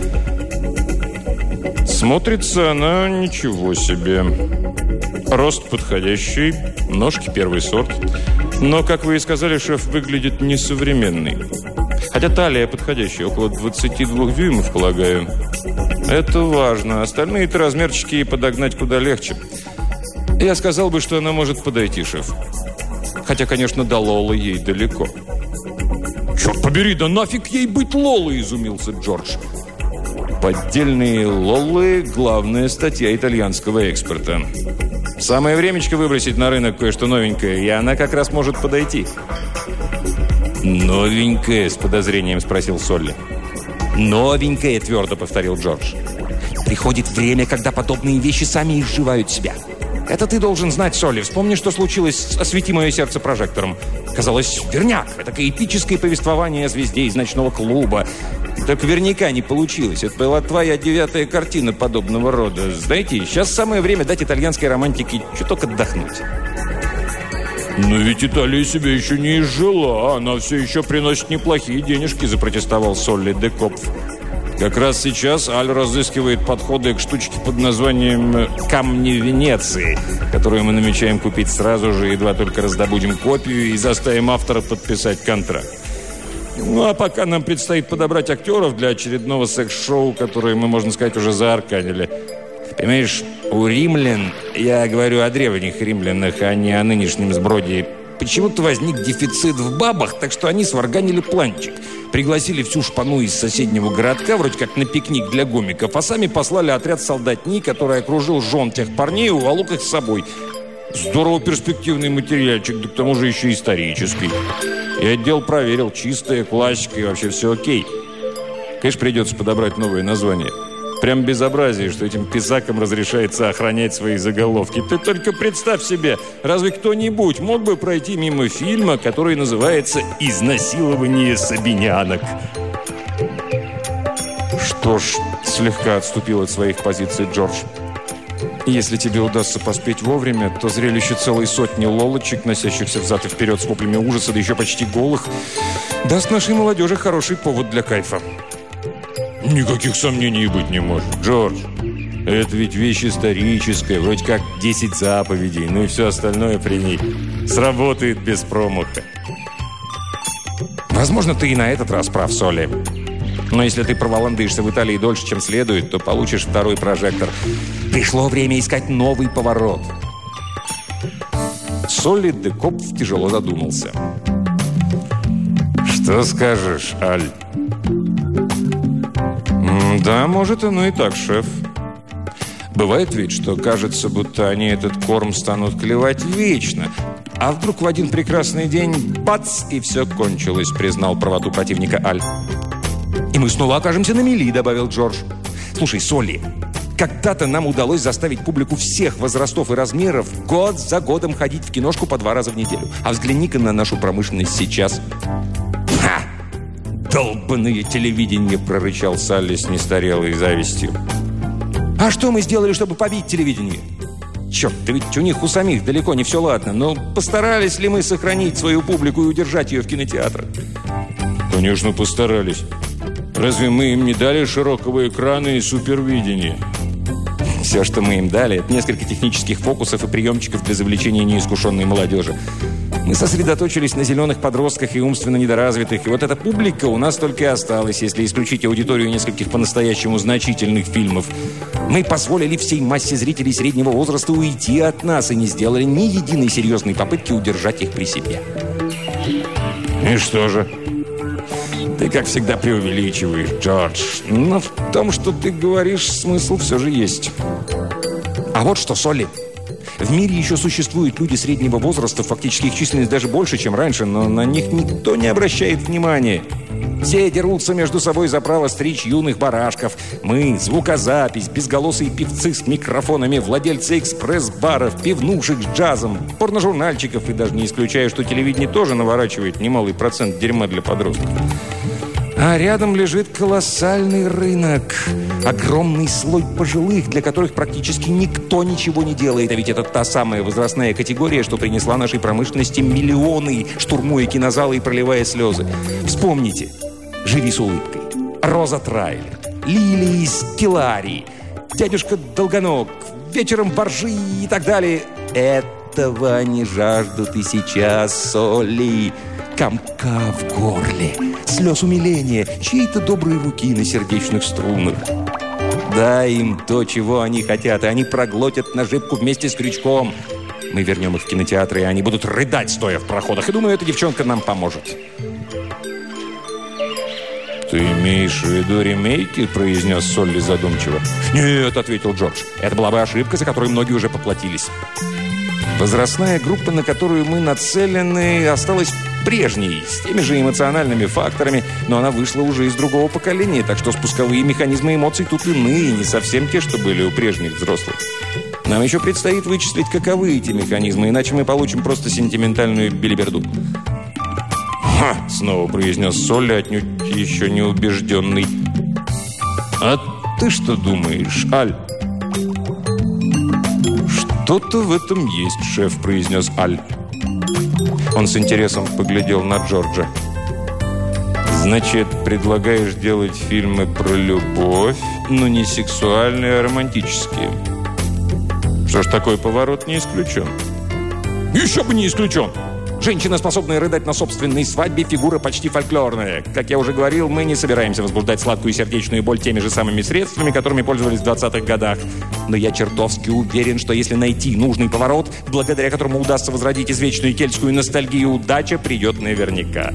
S1: «Смотрится она ничего себе. Рост подходящий, ножки первый сорт. Но, как вы и сказали, шеф выглядит несовременный. Хотя талия подходящая, около 22 дюймов, полагаю. Это важно. Остальные-то размерчики подогнать куда легче. Я сказал бы, что она может подойти, шеф. Хотя, конечно, до Лолы ей далеко». «Черт побери, да нафиг ей быть Лолой!» – изумился Джордж. «Поддельные Лолы – главная статья итальянского экспорта. Самое времечко выбросить на рынок кое-что новенькое, и она как раз может подойти». «Новенькое?» – с подозрением спросил Солли. «Новенькое», – твердо повторил Джордж. «Приходит время, когда подобные вещи сами изживают себя. Это ты должен знать, Солли. Вспомни, что случилось с «Освети мое сердце» прожектором. Казалось, верняк. Это такое эпическое повествование о звезде из ночного клуба. Так верняка не получилось. Это была твоя 9-я картина подобного рода. Знаете, сейчас самое время дать итальянской романтике чуток отдохнуть». «Но ведь Италия себя еще не изжила. Она все еще приносит неплохие денежки», – запротестовал Солли де Копф. «Как раз сейчас Аль разыскивает подходы к штучке под названием «Камни Венеции», которую мы намечаем купить сразу же, едва только раздобудем копию и заставим автора подписать контракт. Ну, а пока нам предстоит подобрать актеров для очередного секс-шоу, которое мы, можно сказать, уже заарканили. Понимаешь, у римлян, я говорю о древних римлянах, а не о нынешнем сброде, почему-то возник дефицит в бабах, так что они сварганили планчик. Пригласили всю шпану из соседнего городка, вроде как на пикник для гомиков, а сами послали отряд солдатни, который окружил жен тех парней и уволок их с собой. Здорово перспективный материальчик, да к тому же еще исторический. И отдел проверил, чистая классика и вообще все окей. Конечно, придется подобрать новое название. Прям безобразие, что этим писакам разрешается охранять свои заголовки. Ты только представь себе, разве кто-нибудь мог бы пройти мимо фильма, который называется «Изнасилование сабинянок»? Что ж, слегка отступил от своих позиций Джордж. Если тебе удастся поспеть вовремя, то зрелище целой сотни лолочек, носящихся взад и вперед с воплями ужаса, да еще почти голых, даст нашей молодежи хороший повод для кайфа. Никаких сомнений быть не может. Джордж, это ведь вещь историческая, вроде как 10 заповедей, ну и все остальное при ней сработает без промаха. Возможно, ты и на этот раз прав, Солли. Но если ты проволандышься в Италии дольше, чем следует, то получишь второй прожектор. Пришло время искать новый поворот. Солли де Копф тяжело задумался. Что скажешь, Аль? Да, может, оно и так, шеф. Бывает ведь, что кажется, будто они этот корм станут клевать вечно. А вдруг в один прекрасный день бац, и все кончилось, признал правоту противника Аль. И мы снова окажемся на мели, добавил Джордж. Слушай, Солли, когда-то нам удалось заставить публику всех возрастов и размеров год за годом ходить в киношку по 2 раза в неделю. А взгляни-ка на нашу промышленность сейчас. Ха! «Долбанное телевидение!» – прорычал Салли с нестарелой завистью. «А что мы сделали, чтобы побить телевидение?» «Черт, да ведь у них у самих далеко не все ладно. Но постарались ли мы сохранить свою публику и удержать ее в кинотеатрах?» «Конечно, постарались. Разве мы им не дали широкого экрана и супервидения?» «Все, что мы им дали, это несколько технических фокусов и приемчиков для завлечения неискушенной молодежи. Мы сосредоточились на зеленых подростках и умственно недоразвитых, и вот эта публика у нас только и осталась, если исключить аудиторию нескольких по-настоящему значительных фильмов. Мы позволили всей массе зрителей среднего возраста уйти от нас и не сделали ни единой серьезной попытки удержать их при себе». «И что же?» «Ты, как всегда, преувеличиваешь, Джордж. Но в том, что ты говоришь, смысл все же есть». «А вот что, Солли. В мире еще существуют люди среднего возраста, фактически их численность даже больше, чем раньше, но на них никто не обращает внимания. Все дерутся между собой за право стричь юных барашков. Мы, звукозапись, безголосые певцы с микрофонами, владельцы экспресс-баров, пивнушек с джазом, порножурнальчиков, и даже не исключаю, что телевидение тоже наворачивает немалый процент дерьма для подростков. А рядом лежит колоссальный рынок. Огромный слой пожилых, для которых практически никто ничего не делает. А ведь это та самая возрастная категория, что принесла нашей промышленности миллионы, штурмуя кинозалы и проливая слезы. Вспомните. «Живи с улыбкой», Роза Трайлер, Лили из Келарии, дядюшка Долгоног, вечером боржи и так далее. Этого они жаждут и сейчас, Солли. Комка в горле, слез умиления, чьей-то доброй руки на сердечных струнах. Дай им то, чего они хотят, и они проглотят наживку вместе с крючком. Мы вернем их в кинотеатры, и они будут рыдать, стоя в проходах. И думаю, эта девчонка нам поможет. «Ты имеешь в виду ремейки?» – произнес Солли задумчиво. «Нет», – ответил Джордж. «Это была бы ошибка, за которой многие уже поплатились. Возрастная группа, на которую мы нацелены, осталась прежней, с теми же эмоциональными факторами, но она вышла уже из другого поколения, так что спусковые механизмы эмоций тут иные, не совсем те, что были у прежних взрослых. Нам еще предстоит вычислить, каковы эти механизмы, иначе мы получим просто сентиментальную белиберду». «Ха!» — снова произнес Солли, отнюдь еще не убежденный. «А ты что думаешь, Аль?» «Что-то в этом есть, шеф», — произнес Аль. Он с интересом поглядел на Джорджа. «Значит, предлагаешь делать фильмы про любовь, но не сексуальные, а романтические. Что ж, такой поворот не исключен». «Еще бы не исключен! Женщина, способная рыдать на собственной свадьбе, фигура почти фольклорная. Как я уже говорил, мы не собираемся возбуждать сладкую сердечную боль теми же самыми средствами, которыми пользовались в 20-х годах. Но я чертовски уверен, что если найти нужный поворот, благодаря которому удастся возродить извечную кельтскую ностальгию, удача придет наверняка».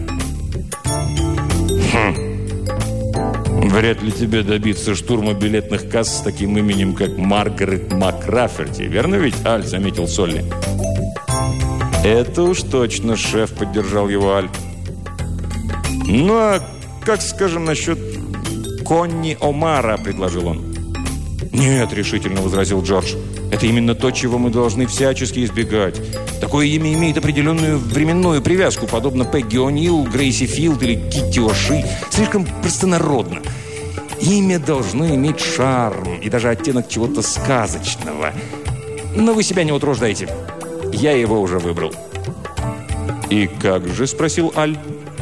S1: «Вряд ли тебе добиться штурма билетных касс с таким именем, как Маргарет Макраферти. Верно ведь, Аль?» — заметил Солли. «Это уж точно, шеф», — поддержал его Аль. «Ну, а как, скажем, насчет Конни Омара?» — предложил он. «Нет», — решительно возразил Джордж. «Это именно то, чего мы должны всячески избегать. Такое имя имеет определенную временную привязку, подобно Пегги О'Нил, Грейси Филд или Китти О'Ши. Слишком простонародно. Имя должно иметь шарм и даже оттенок чего-то сказочного. Но вы себя не утруждайте. Я его уже выбрал». «И как же?» — спросил Аль.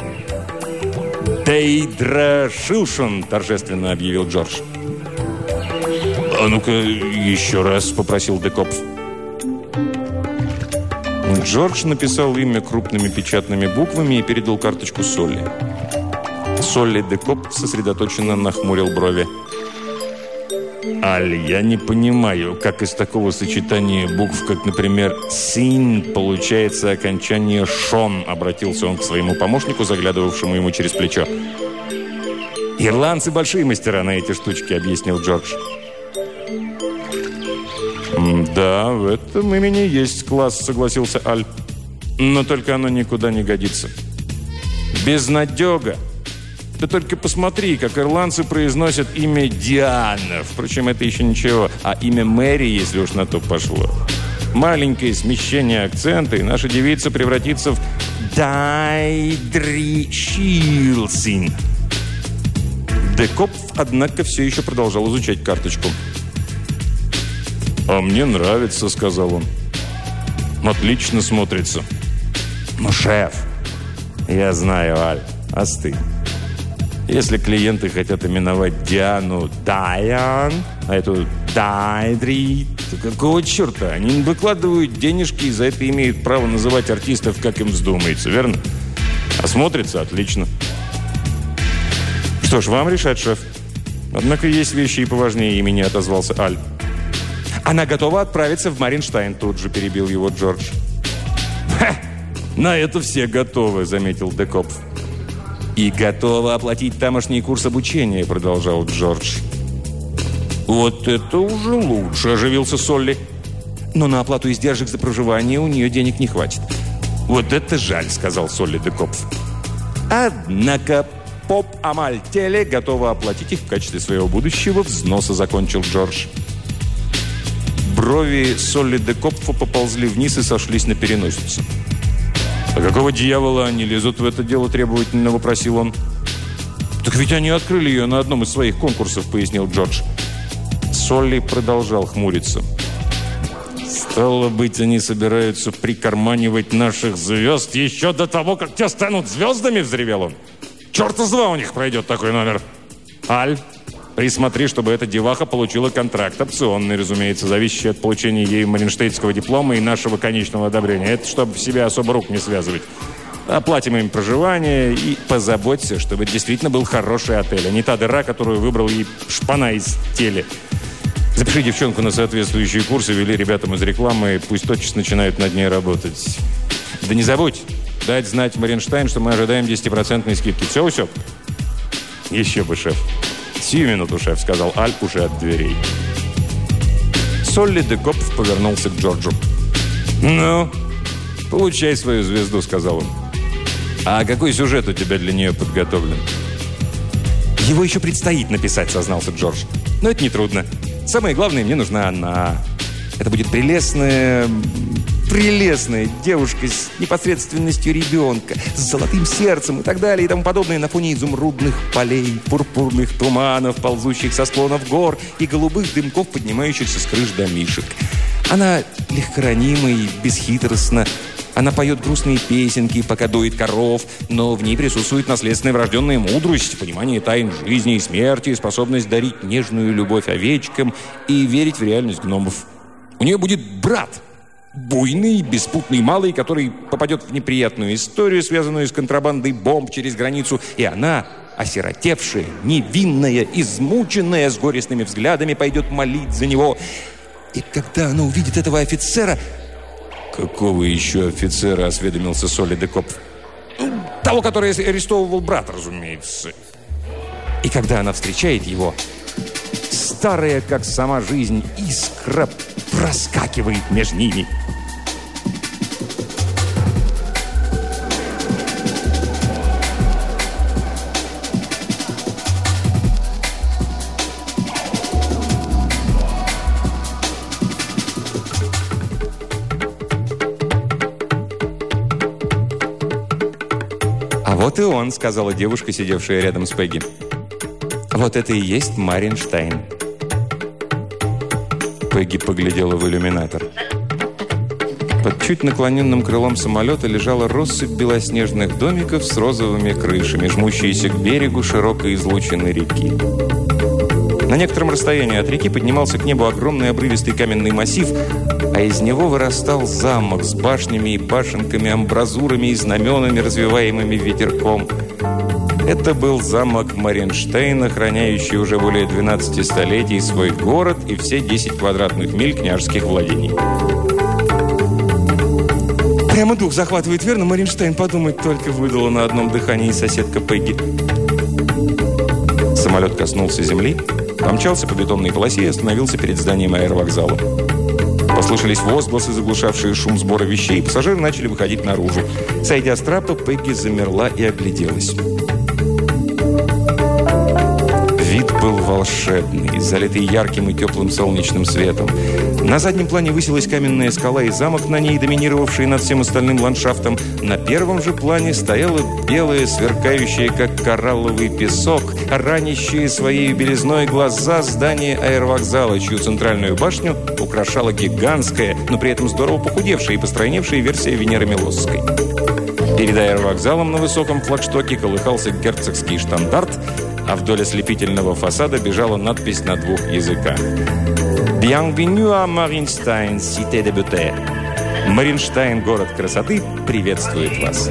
S1: «Дейдра Шилшон», — торжественно объявил Джордж. «А ну-ка еще раз», — попросил Декопф. Джордж написал имя крупными печатными буквами и передал карточку Солли. Солли Декопф сосредоточенно нахмурил брови. «Аль, я не понимаю, как из такого сочетания букв, как, например, «син», получается окончание «шон», — обратился он к своему помощнику, заглядывавшему ему через плечо. «Ирландцы большие мастера на эти штучки», — объяснил Джордж. «Да, в этом имени есть класс», — согласился Аль. «Но только оно никуда не годится. Безнадега. Ты только посмотри, как ирландцы произносят имя Диана. Впрочем, это еще ничего. А имя Мэри, если уж на то пошло. Маленькое смещение акцента, и наша девица превратится в Дайдри Шилсин». Декопф, однако, все еще продолжал изучать карточку. «А мне нравится», — сказал он. «Отлично смотрится». «Ну, шеф, я знаю, Аль, остынь. Если клиенты хотят именовать Диану Дайан, а эту Дайдри, то какого черта? Они выкладывают денежки и за это имеют право называть артистов, как им вздумается, верно? А смотрится отлично». «Что ж, вам решать, шеф. Однако есть вещи и поважнее имени», — отозвался Аль. «Она готова отправиться в Маринштайн», — тут же перебил его Джордж. «Ха! На это все готовы», — заметил Декопф. «И готова оплатить тамошний курс обучения», — продолжал Джордж. «Вот это уже лучше», — оживился Солли. «Но на оплату издержек за проживание у нее денег не хватит». «Вот это жаль», — сказал Солли Декопф. «Однако Поп-Амаль-Теле готова оплатить их в качестве своего будущего взноса», — закончил Джордж. Брови Солли де Копфа поползли вниз и сошлись на переносице. «А какого дьявола они лезут в это дело?» — требовательно вопросил он. «Так ведь они открыли ее на одном из своих конкурсов», — пояснил Джордж. Солли продолжал хмуриться. «Стало быть, они собираются прикарманивать наших звезд еще до того, как те станут звездами?» — взревел он. «Черта с два у них пройдет такой номер! Аль, присмотри, чтобы эта деваха получила контракт, опционный, разумеется, зависящий от получения ею Маринштейнского диплома и нашего конечного одобрения. Это чтобы в себе особо рук не связывать. Оплатим им проживание и позаботься, чтобы это действительно был хороший отель, а не та дыра, которую выбрал ей шпана из теле. Запиши девчонку на соответствующие курсы, вели ребятам из рекламы, пусть тотчас начинают над ней работать. Да не забудь дать знать Маринштейн, что мы ожидаем 10% скидки. Все, усек?» «Еще бы, шеф». «Сию минуту, шеф», — сказал Аль уже от дверей. Солли де Копф повернулся к Джорджу. «Ну, получай свою звезду», — сказал он. «А какой сюжет у тебя для нее подготовлен?» «Его еще предстоит написать», — сознался Джордж. «Но это нетрудно. Самое главное, мне нужна она. Это будет прелестная девушка с непосредственностью ребенка, с золотым сердцем и так далее и тому подобное на фоне изумрудных полей, пурпурных туманов, ползущих со склонов гор и голубых дымков, поднимающихся с крыш домишек. Она легкоранима и бесхитростна. Она поет грустные песенки, пока доит коров, но в ней присутствует наследственная врожденная мудрость, понимание тайн жизни и смерти, способность дарить нежную любовь овечкам и верить в реальность гномов. У нее будет брат, буйный, беспутный малый, который попадет в неприятную историю, связанную с контрабандой бомб через границу, и она, осиротевшая, невинная, измученная, с горестными взглядами, пойдет молить за него. И когда она увидит этого офицера... «Какого еще офицера?» — осведомился Солли де Копф. «Того, который арестовывал брата, разумеется». И когда она встречает его, старая, как сама жизнь, искра проскакивает между ними. «Вот и он», — сказала девушка, сидевшая рядом с Пегги. «Вот это и есть Маринштейн». Пегги поглядела в иллюминатор. Под чуть наклоненным крылом самолета лежала россыпь белоснежных домиков с розовыми крышами, жмущиеся к берегу широкой излученной реки. На некотором расстоянии от реки поднимался к небу огромный обрывистый каменный массив, а из него вырастал замок с башнями и башенками, амбразурами и знаменами, развиваемыми ветерком. Это был замок Маринштейна, охраняющий уже более 12 столетий свой город и все 10 квадратных миль княжеских владений. «Прямо дух захватывает, верно, Маринштейн? Подумать только», — выдала на одном дыхании соседка Пегги. Самолет коснулся земли, помчался по бетонной полосе и остановился перед зданием аэровокзала. Послышались возгласы, заглушавшие шум сбора вещей, и пассажиры начали выходить наружу. Сойдя с трапа, Пегги замерла и огляделась. Вид был волшебный, залитый ярким и теплым солнечным светом. На заднем плане высилась каменная скала и замок на ней, доминировавший над всем остальным ландшафтом. На первом же плане стояло белое, сверкающее, как коралловый песок, ранящее своей белизной глаза здание аэровокзала, чью центральную башню украшала гигантская, но при этом здорово похудевшая и постройневшая версия Венеры Милосской. Перед аэровокзалом на высоком флагштоке колыхался герцогский штандарт, а вдоль ослепительного фасада бежала надпись на 2 языках. «Bienvenue à Marинштейн, cité de beauté». Маринштейн, город красоты, приветствует вас.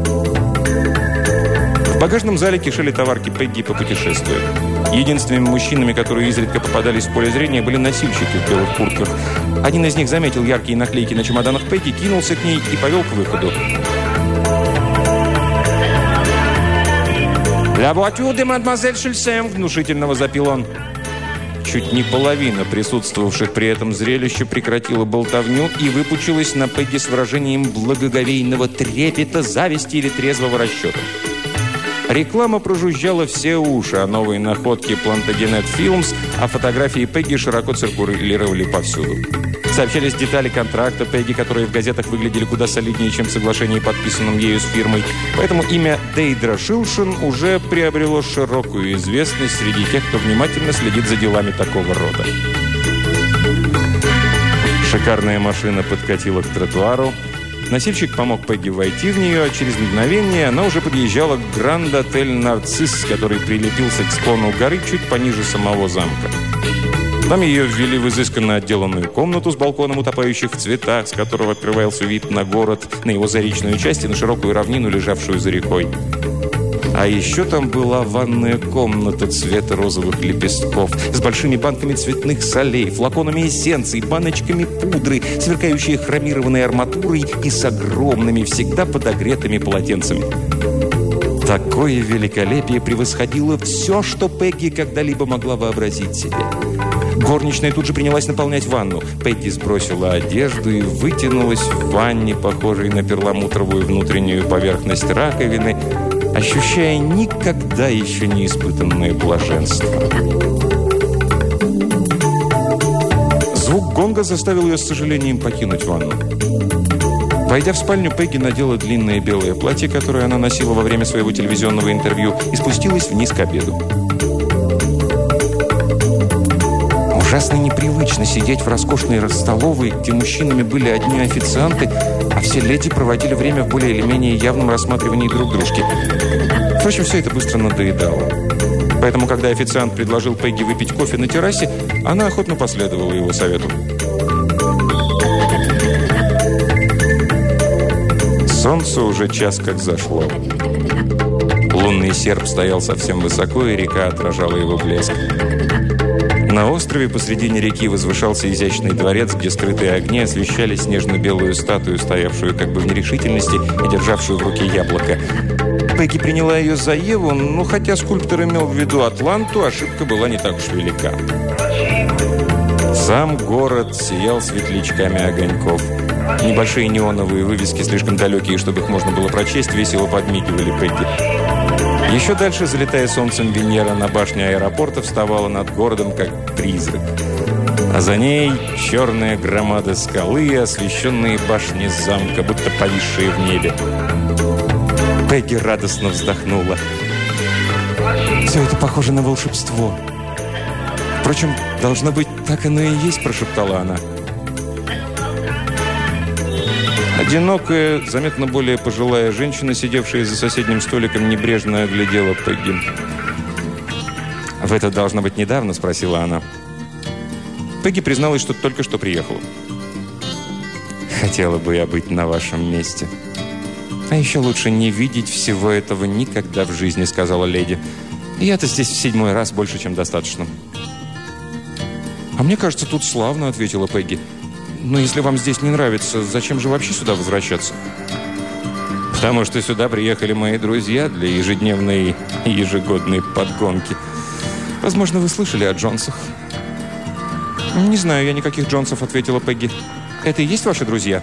S1: В багажном зале кишели товарки Пегги по путешествию. Единственными мужчинами, которые изредка попадались в поле зрения, были носильщики в белых куртках. Один из них заметил яркие наклейки на чемоданах Пегги, кинулся к ней и повел к выходу. «La voiture de mademoiselle Шульсем!» – внушительно возопил он. Чуть не половина присутствовавших при этом зрелище прекратила болтовню и выпучилась на Пегги с выражением благоговейного трепета, зависти или трезвого расчета. Реклама прожужжала все уши, а новые находки Plantagenet Films, а фотографии Пегги широко циркулировали повсюду. Сообщались детали контракта Пегги, которые в газетах выглядели куда солиднее, чем в соглашении, подписанном ею с фирмой. Поэтому имя Дейдра Шилшин уже приобрело широкую известность среди тех, кто внимательно следит за делами такого рода. Шикарная машина подкатила к тротуару. Носильщик помог Пегги войти в нее, а через мгновение она уже подъезжала к Гранд-отель «Нарцисс», который прилепился к склону горы чуть пониже самого замка. Там ее ввели в изысканно отделанную комнату с балконом, утопающих в цветах, с которого открывался вид на город, на его заречную часть и на широкую равнину, лежавшую за рекой. А еще там была ванная комната цвета розовых лепестков с большими банками цветных солей, флаконами эссенций, баночками пудры, сверкающей хромированной арматурой и с огромными, всегда подогретыми полотенцами. Такое великолепие превосходило все, что Пегги когда-либо могла вообразить себе. Горничная тут же принялась наполнять ванну. Пегги сбросила одежду и вытянулась в ванне, похожей на перламутровую внутреннюю поверхность раковины, ощущая никогда еще не испытанное блаженство. Звук гонга заставил ее с сожалением покинуть ванну. Войдя в спальню, Пегги надела длинное белое платье, которое она носила во время своего телевизионного интервью, и спустилась вниз к обеду. Ужасно непривычно сидеть в роскошной столовой, где мужчинами были одни официанты, а все леди проводили время в более или менее явном рассматривании друг дружки. Впрочем, все это быстро надоедало. Поэтому, когда официант предложил Пегги выпить кофе на террасе, она охотно последовала его совету. Солнце уже час как зашло. Лунный серп стоял совсем высоко, и река отражала его блеск. На острове посредине реки возвышался изящный дворец, где скрытые огни освещали снежно-белую статую, стоявшую как бы в нерешительности и державшую в руке яблоко. Пегги приняла ее за Еву, но хотя скульптор имел в виду Атланту, ошибка была не так уж велика. Сам город сиял светлячками огоньков. Небольшие неоновые вывески, слишком далекие, чтобы их можно было прочесть, весело подмигивали Пегги. Еще дальше, залетая солнцем, Венера на башне аэропорта вставала над городом, как призрак. А за ней черная громада скалы и освещенные башни замка, будто повисшие в небе. Пегги радостно вздохнула. «Все это похоже на волшебство. Впрочем, должно быть, так оно и есть», – прошептала она. Одинокая, заметно более пожилая женщина, сидевшая за соседним столиком, небрежно оглядела Пегги. «Вы это, должно быть, недавно?» – спросила она. Пегги призналась, что только что приехала. «Хотела бы я быть на вашем месте. А еще лучше не видеть всего этого никогда в жизни», – сказала леди. «Я-то здесь в 7-й раз, больше, чем достаточно». «А мне кажется, тут славно», – ответила Пегги. «Но если вам здесь не нравится, зачем же вообще сюда возвращаться?» «Потому что сюда приехали мои друзья для ежедневной и ежегодной подгонки. Возможно, вы слышали о Джонсах?» «Не знаю я никаких Джонсов», — ответила Пегги. «Это и есть ваши друзья?»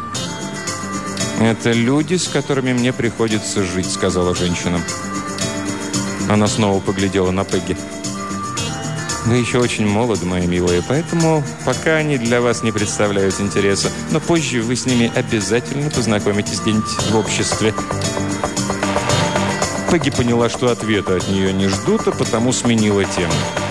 S1: «Это люди, с которыми мне приходится жить», — сказала женщина. Она снова поглядела на Пегги. «Вы еще очень молоды, мои милые, поэтому пока они для вас не представляют интереса. Но позже вы с ними обязательно познакомитесь где-нибудь в обществе». Пегги поняла, что ответа от нее не ждут, а потому сменила тему.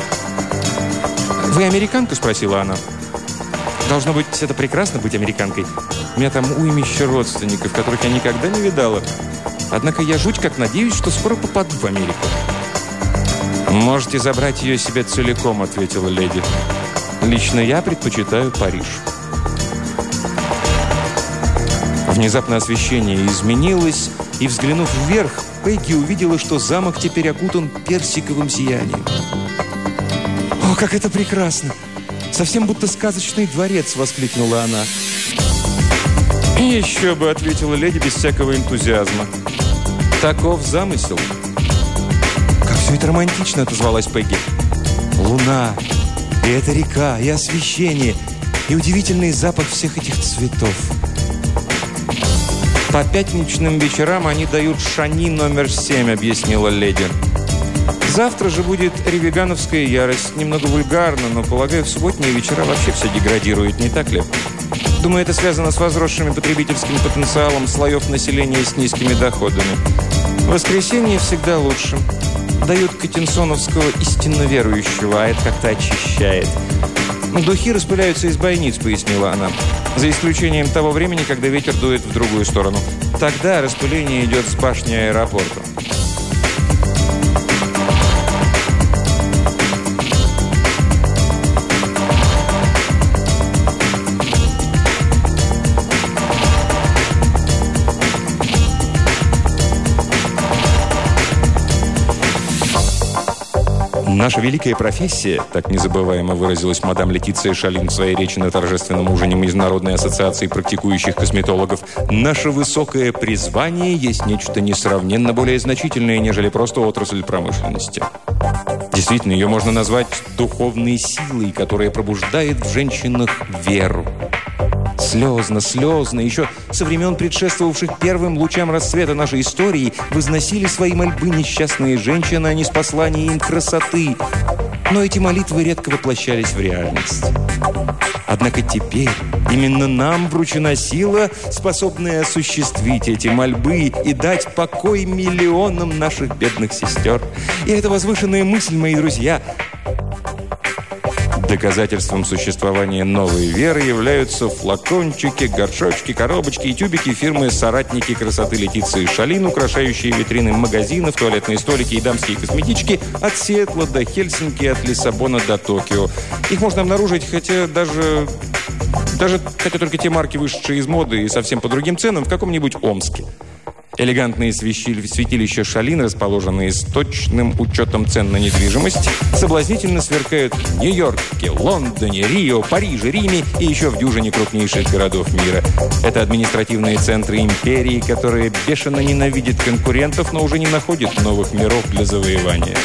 S1: «Вы американка?» – спросила она. «Должно быть, это прекрасно быть американкой. У меня там уймище родственников, которых я никогда не видала. Однако я жуть как надеюсь, что скоро попаду в Америку». «Можете забрать ее себе целиком», — ответила леди. «Лично я предпочитаю Париж». Внезапно освещение изменилось, и, взглянув вверх, Пегги увидела, что замок теперь окутан персиковым сиянием. «О, как это прекрасно! Совсем будто сказочный дворец!» — воскликнула она. «Еще бы!» — ответила леди без всякого энтузиазма. «Таков замысел». «Как все это романтично!» — отозвалась Пегги. «Луна, и эта река, и освещение, и удивительный запах всех этих цветов». «По пятничным вечерам они дают шани номер 7», — объяснила леди. «Завтра же будет ревигановская ярость. Немного вульгарно, но, полагаю, в субботние вечера вообще все деградирует, не так ли? Думаю, это связано с возросшим потребительским потенциалом слоев населения с низкими доходами. В воскресенье всегда лучше. Дают катинсоновского истинно верующего, а это как-то очищает. Духи распыляются из бойниц», — пояснила она. «За исключением того времени, когда ветер дует в другую сторону. Тогда распыление идет с башни аэропорта». «Наша великая профессия», — так незабываемо выразилась мадам Летиция Шалин в своей речи на торжественном ужине Международной ассоциации практикующих косметологов, «наше высокое призвание есть нечто несравненно более значительное, нежели просто отрасль промышленности. Действительно, ее можно назвать духовной силой, которая пробуждает в женщинах веру. Слезно, еще со времен предшествовавших первым лучам расцвета нашей истории возносили свои мольбы несчастные женщины, а не с посланием им красоты. Но эти молитвы редко воплощались в реальность. Однако теперь именно нам вручена сила, способная осуществить эти мольбы и дать покой миллионам наших бедных сестер. И эта возвышенная мысль, мои друзья, доказательством существования новой веры являются флакончики, горшочки, коробочки и тюбики фирмы «Соратники красоты» Летиции Шалин, украшающие витрины магазинов, туалетные столики и дамские косметички от Сиэтла до Хельсинки, от Лиссабона до Токио. Их можно обнаружить, хотя только те марки, вышедшие из моды и совсем по другим ценам, в каком-нибудь Омске. Элегантные святилища Шалин, расположенные с точным учетом цен на недвижимость, соблазнительно сверкают в Нью-Йорке, Лондоне, Рио, Париже, Риме и еще в дюжине крупнейших городов мира. Это административные центры империи, которые бешено ненавидят конкурентов, но уже не находят новых миров для завоевания.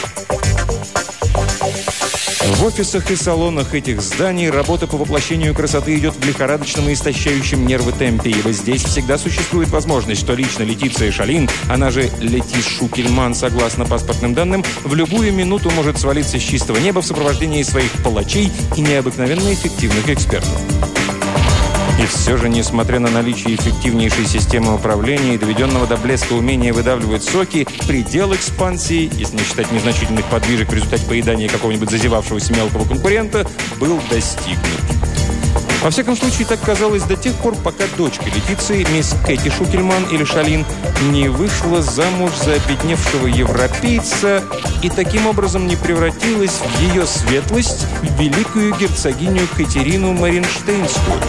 S1: В офисах и салонах этих зданий работа по воплощению красоты идет в лихорадочном и истощающем нервы темпе, ибо здесь всегда существует возможность, что лично Летиция Шалин, она же Летис Шукельман, согласно паспортным данным, в любую минуту может свалиться с чистого неба в сопровождении своих палачей и необыкновенно эффективных экспертов. И все же, несмотря на наличие эффективнейшей системы управления и доведенного до блеска умения выдавливать соки, предел экспансии, если не считать незначительных подвижек в результате поедания какого-нибудь зазевавшегося мелкого конкурента, был достигнут. Во всяком случае, так казалось до тех пор, пока дочка Летиции, мисс Кэти Шукельман или Шалин, не вышла замуж за обедневшего европейца и таким образом не превратилась в ее светлость, в великую герцогиню Катерину Маринштейнскую.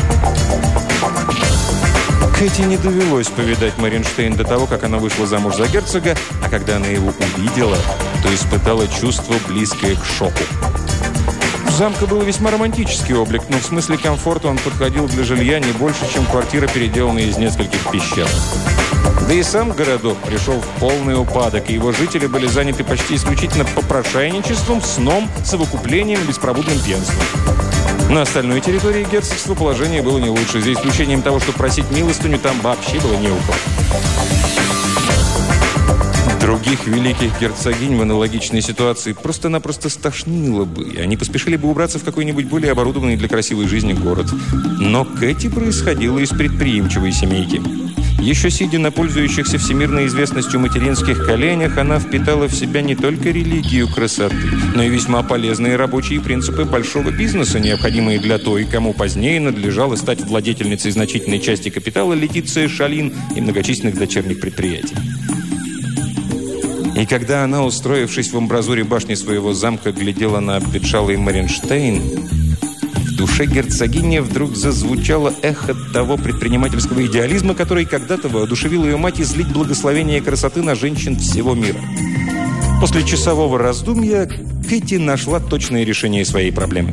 S1: Кэти не довелось повидать Маринштейн до того, как она вышла замуж за герцога, а когда она его увидела, то испытала чувство, близкое к шоку. У замка был весьма романтический облик, но в смысле комфорта он подходил для жилья не больше, чем квартира, переделанная из нескольких пещер. Да и сам городок пришел в полный упадок, и его жители были заняты почти исключительно попрошайничеством, сном, совокуплением и беспробудным пьянством. На остальной территории герцогства положение было не лучше, за исключением того, что просить милостыню там вообще было не у кого. Других великих герцогинь в аналогичной ситуации просто-напросто стошнило бы, и они поспешили бы убраться в какой-нибудь более оборудованный для красивой жизни город. Но Кэти происходила из предприимчивой семейки. Еще сидя на пользующихся всемирной известностью материнских коленях, она впитала в себя не только религию красоты, но и весьма полезные рабочие принципы большого бизнеса, необходимые для той, кому позднее надлежало стать владетельницей значительной части капитала Летиции Шалин и многочисленных дочерних предприятий. И когда она, устроившись в амбразуре башни своего замка, глядела на обветшалый Маринштейн, в душе герцогини вдруг зазвучало эхо того предпринимательского идеализма, который когда-то воодушевил ее мать излить благословение красоты на женщин всего мира. После часового раздумья Кэти нашла точное решение своей проблемы.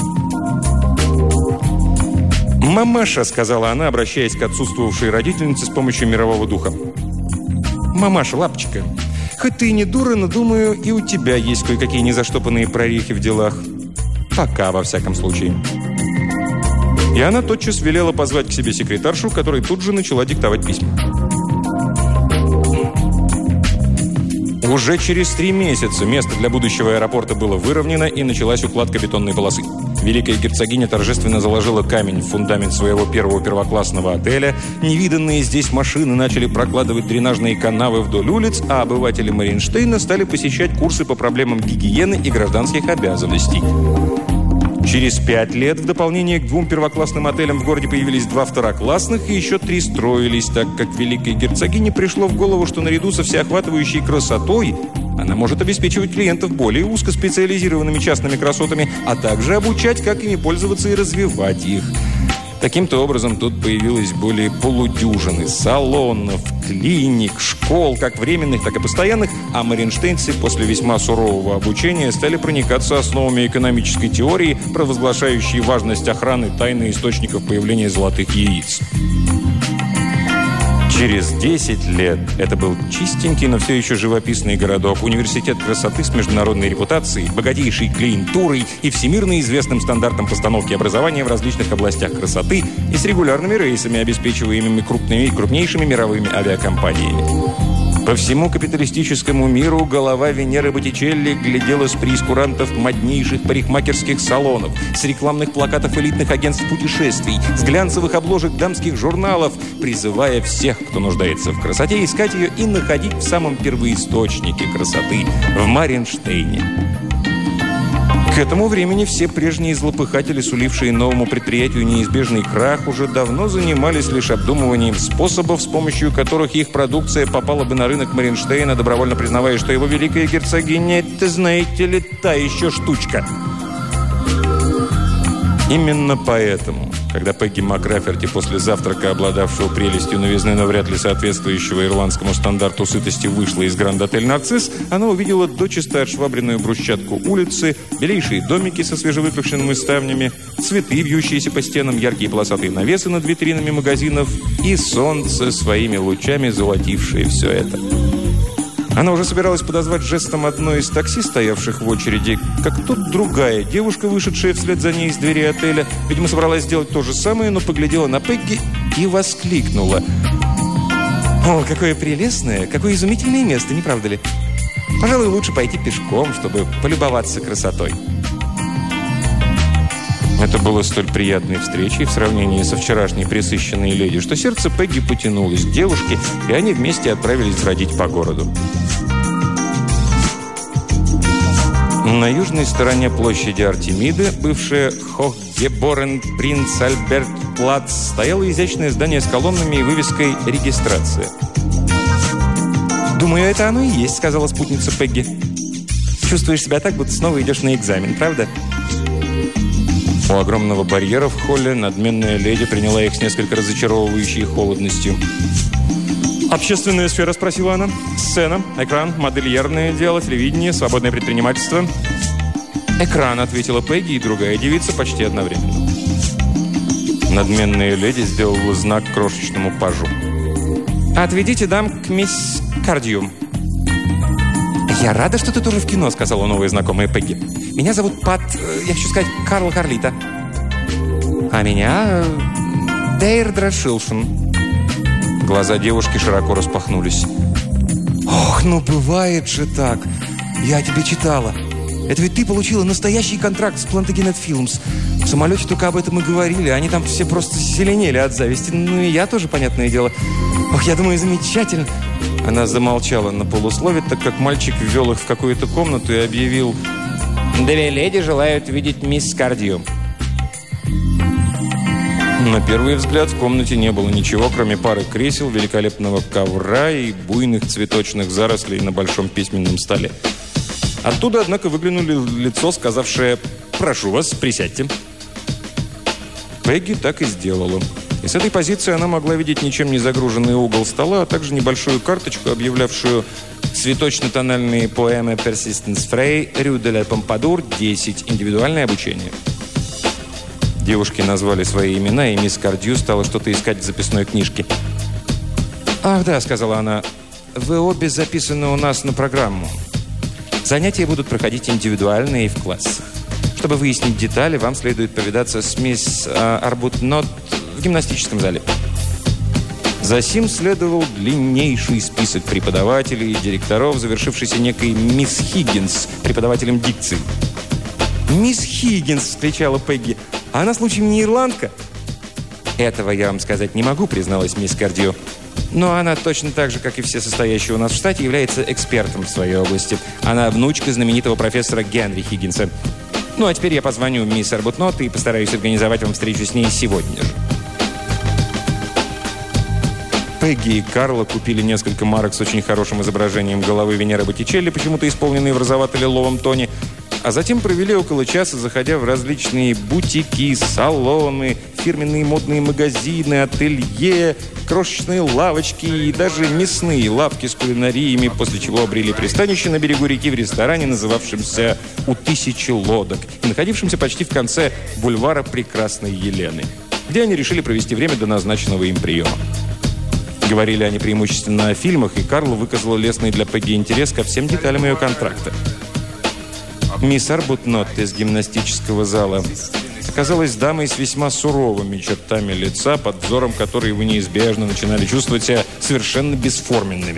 S1: «Мамаша», — сказала она, обращаясь к отсутствовавшей родительнице с помощью мирового духа. «Мамаша, лапочка, хоть ты и не дура, но, думаю, и у тебя есть кое-какие незаштопанные прорехи в делах. Пока, во всяком случае». И она тотчас велела позвать к себе секретаршу, которая тут же начала диктовать письма. Уже через 3 месяца место для будущего аэропорта было выровнено, и началась укладка бетонной полосы. Великая герцогиня торжественно заложила камень в фундамент своего первого первоклассного отеля. Невиданные здесь машины начали прокладывать дренажные канавы вдоль улиц, а обыватели Мариенштейна стали посещать курсы по проблемам гигиены и гражданских обязанностей. Через 5 лет в дополнение к 2 первоклассным отелям в городе появились 2 второклассных, и еще 3 строились, так как великой герцогине пришло в голову, что наряду со всеохватывающей красотой она может обеспечивать клиентов более узкоспециализированными частными красотами, а также обучать, как ими пользоваться и развивать их. Таким-то образом, тут появилось более полудюжины салонов, клиник, школ, как временных, так и постоянных, а мариенштейнцы после весьма сурового обучения стали проникаться основами экономической теории, провозглашающей важность охраны тайны источников появления золотых яиц. Через 10 лет это был чистенький, но все еще живописный городок, университет красоты с международной репутацией, богатейшей клиентурой и всемирно известным стандартом постановки образования в различных областях красоты и с регулярными рейсами, обеспечиваемыми крупнейшими мировыми авиакомпаниями. По всему капиталистическому миру голова Венеры Боттичелли глядела с прейскурантов моднейших парикмахерских салонов, с рекламных плакатов элитных агентств путешествий, с глянцевых обложек дамских журналов, призывая всех, кто нуждается в красоте, искать ее и находить в самом первоисточнике красоты – в Мариенштейне. К этому времени все прежние злопыхатели, сулившие новому предприятию неизбежный крах, уже давно занимались лишь обдумыванием способов, с помощью которых их продукция попала бы на рынок Мариенштейна, добровольно признавая, что его великая герцогиня – это, знаете ли, та еще штучка. Именно поэтому, когда Пегги Макраферти после завтрака, обладавшего прелестью новизны, но вряд ли соответствующего ирландскому стандарту сытости, вышла из Гранд-отель «Нарцисс», она увидела дочисто отшвабренную брусчатку улицы, белейшие домики со свежевыкрашенными ставнями, цветы, вьющиеся по стенам, яркие полосатые навесы над витринами магазинов и солнце, своими лучами золотившее все это. Она уже собиралась подозвать жестом одной из такси, стоявших в очереди, как тут другая девушка, вышедшая вслед за ней из двери отеля, видимо, собралась сделать то же самое, но поглядела на Пегги и воскликнула: «О, какое прелестное, какое изумительное место, не правда ли? Пожалуй, лучше пойти пешком, чтобы полюбоваться красотой». Это было столь приятной встречей в сравнении со вчерашней пресыщенной леди, что сердце Пегги потянулось к девушке, и они вместе отправились бродить по городу. На южной стороне площади Артемиды, бывшая Хохгеборен-Принц-Альберт-Плац, стояло изящное здание с колоннами и вывеской «Регистрация». «Думаю, это оно и есть», — сказала спутница Пегги. «Чувствуешь себя так, будто снова идешь на экзамен, правда?» У огромного барьера в холле надменная леди приняла их с несколько разочаровывающей холодностью. «Общественная сфера?» – спросила она. «Сцена, экран, модельерное дело, телевидение, свободное предпринимательство?» «Экран», – ответила Пегги и другая девица почти одновременно. Надменная леди сделала знак крошечному пажу. «Отведите дам к мисс Кардью». «Я рада, что ты тоже в кино», – сказала новая знакомая Пегги. «Меня зовут я хочу сказать, Карл Карлита». «А меня Дейрдра Шилшин». Глаза девушки широко распахнулись. «Ох, ну бывает же так! Я тебе читала. Это ведь ты получила настоящий контракт с Plantagenet Films. В самолете только об этом и говорили. Они там все просто зеленели от зависти. Ну и я тоже, понятное дело. Ох, я думаю, замечательно». Она замолчала на полуслове, так как мальчик ввел их в какую-то комнату и объявил: «Две леди желают видеть мисс Кардью». На первый взгляд в комнате не было ничего, кроме пары кресел, великолепного ковра и буйных цветочных зарослей на большом письменном столе. Оттуда, однако, выглянули лицо, сказавшее: «Прошу вас, присядьте». Пегги так и сделала. И с этой позиции она могла видеть ничем не загруженный угол стола, а также небольшую карточку, объявлявшую цветочно-тональные поэмы Persistence Frey, Rue de la Pompadour, 10, индивидуальное обучение. Девушки назвали свои имена, и мисс Кардью стала что-то искать в записной книжке. «Ах, да», — сказала она, — «вы обе записаны у нас на программу. Занятия будут проходить индивидуально и в классах. Чтобы выяснить детали, вам следует повидаться с мисс Арбутнот в гимнастическом зале. Засим следовал длиннейший список преподавателей и директоров, завершившийся некой мисс Хиггинс, преподавателем дикции. «Мисс Хиггинс!» – вскричала Пегги. «А она, случаем, не ирландка?» «Этого я вам сказать не могу», – призналась мисс Кардио. «Но она точно так же, как и все состоящие у нас в штате, является экспертом в своей области. Она внучка знаменитого профессора Генри Хиггинса. Ну, а теперь я позвоню мисс Арбутнот и постараюсь организовать вам встречу с ней сегодня же». Пегги и Карла купили несколько марок с очень хорошим изображением головы Венеры Боттичелли, почему-то исполненные в розовато-лиловом тоне, а затем провели около часа, заходя в различные бутики, салоны, фирменные модные магазины, ателье, крошечные лавочки и даже мясные лавки с кулинариями, после чего обрели пристанище на берегу реки в ресторане, называвшемся «У тысячи лодок» и находившемся почти в конце бульвара Прекрасной Елены, где они решили провести время до назначенного им приема. Говорили они преимущественно о фильмах, и Карл выказала лестный для Пегги интерес ко всем деталям ее контракта. Мисс Арбутнот из гимнастического зала оказалась дамой с весьма суровыми чертами лица, под взором которой вы неизбежно начинали чувствовать себя совершенно бесформенными.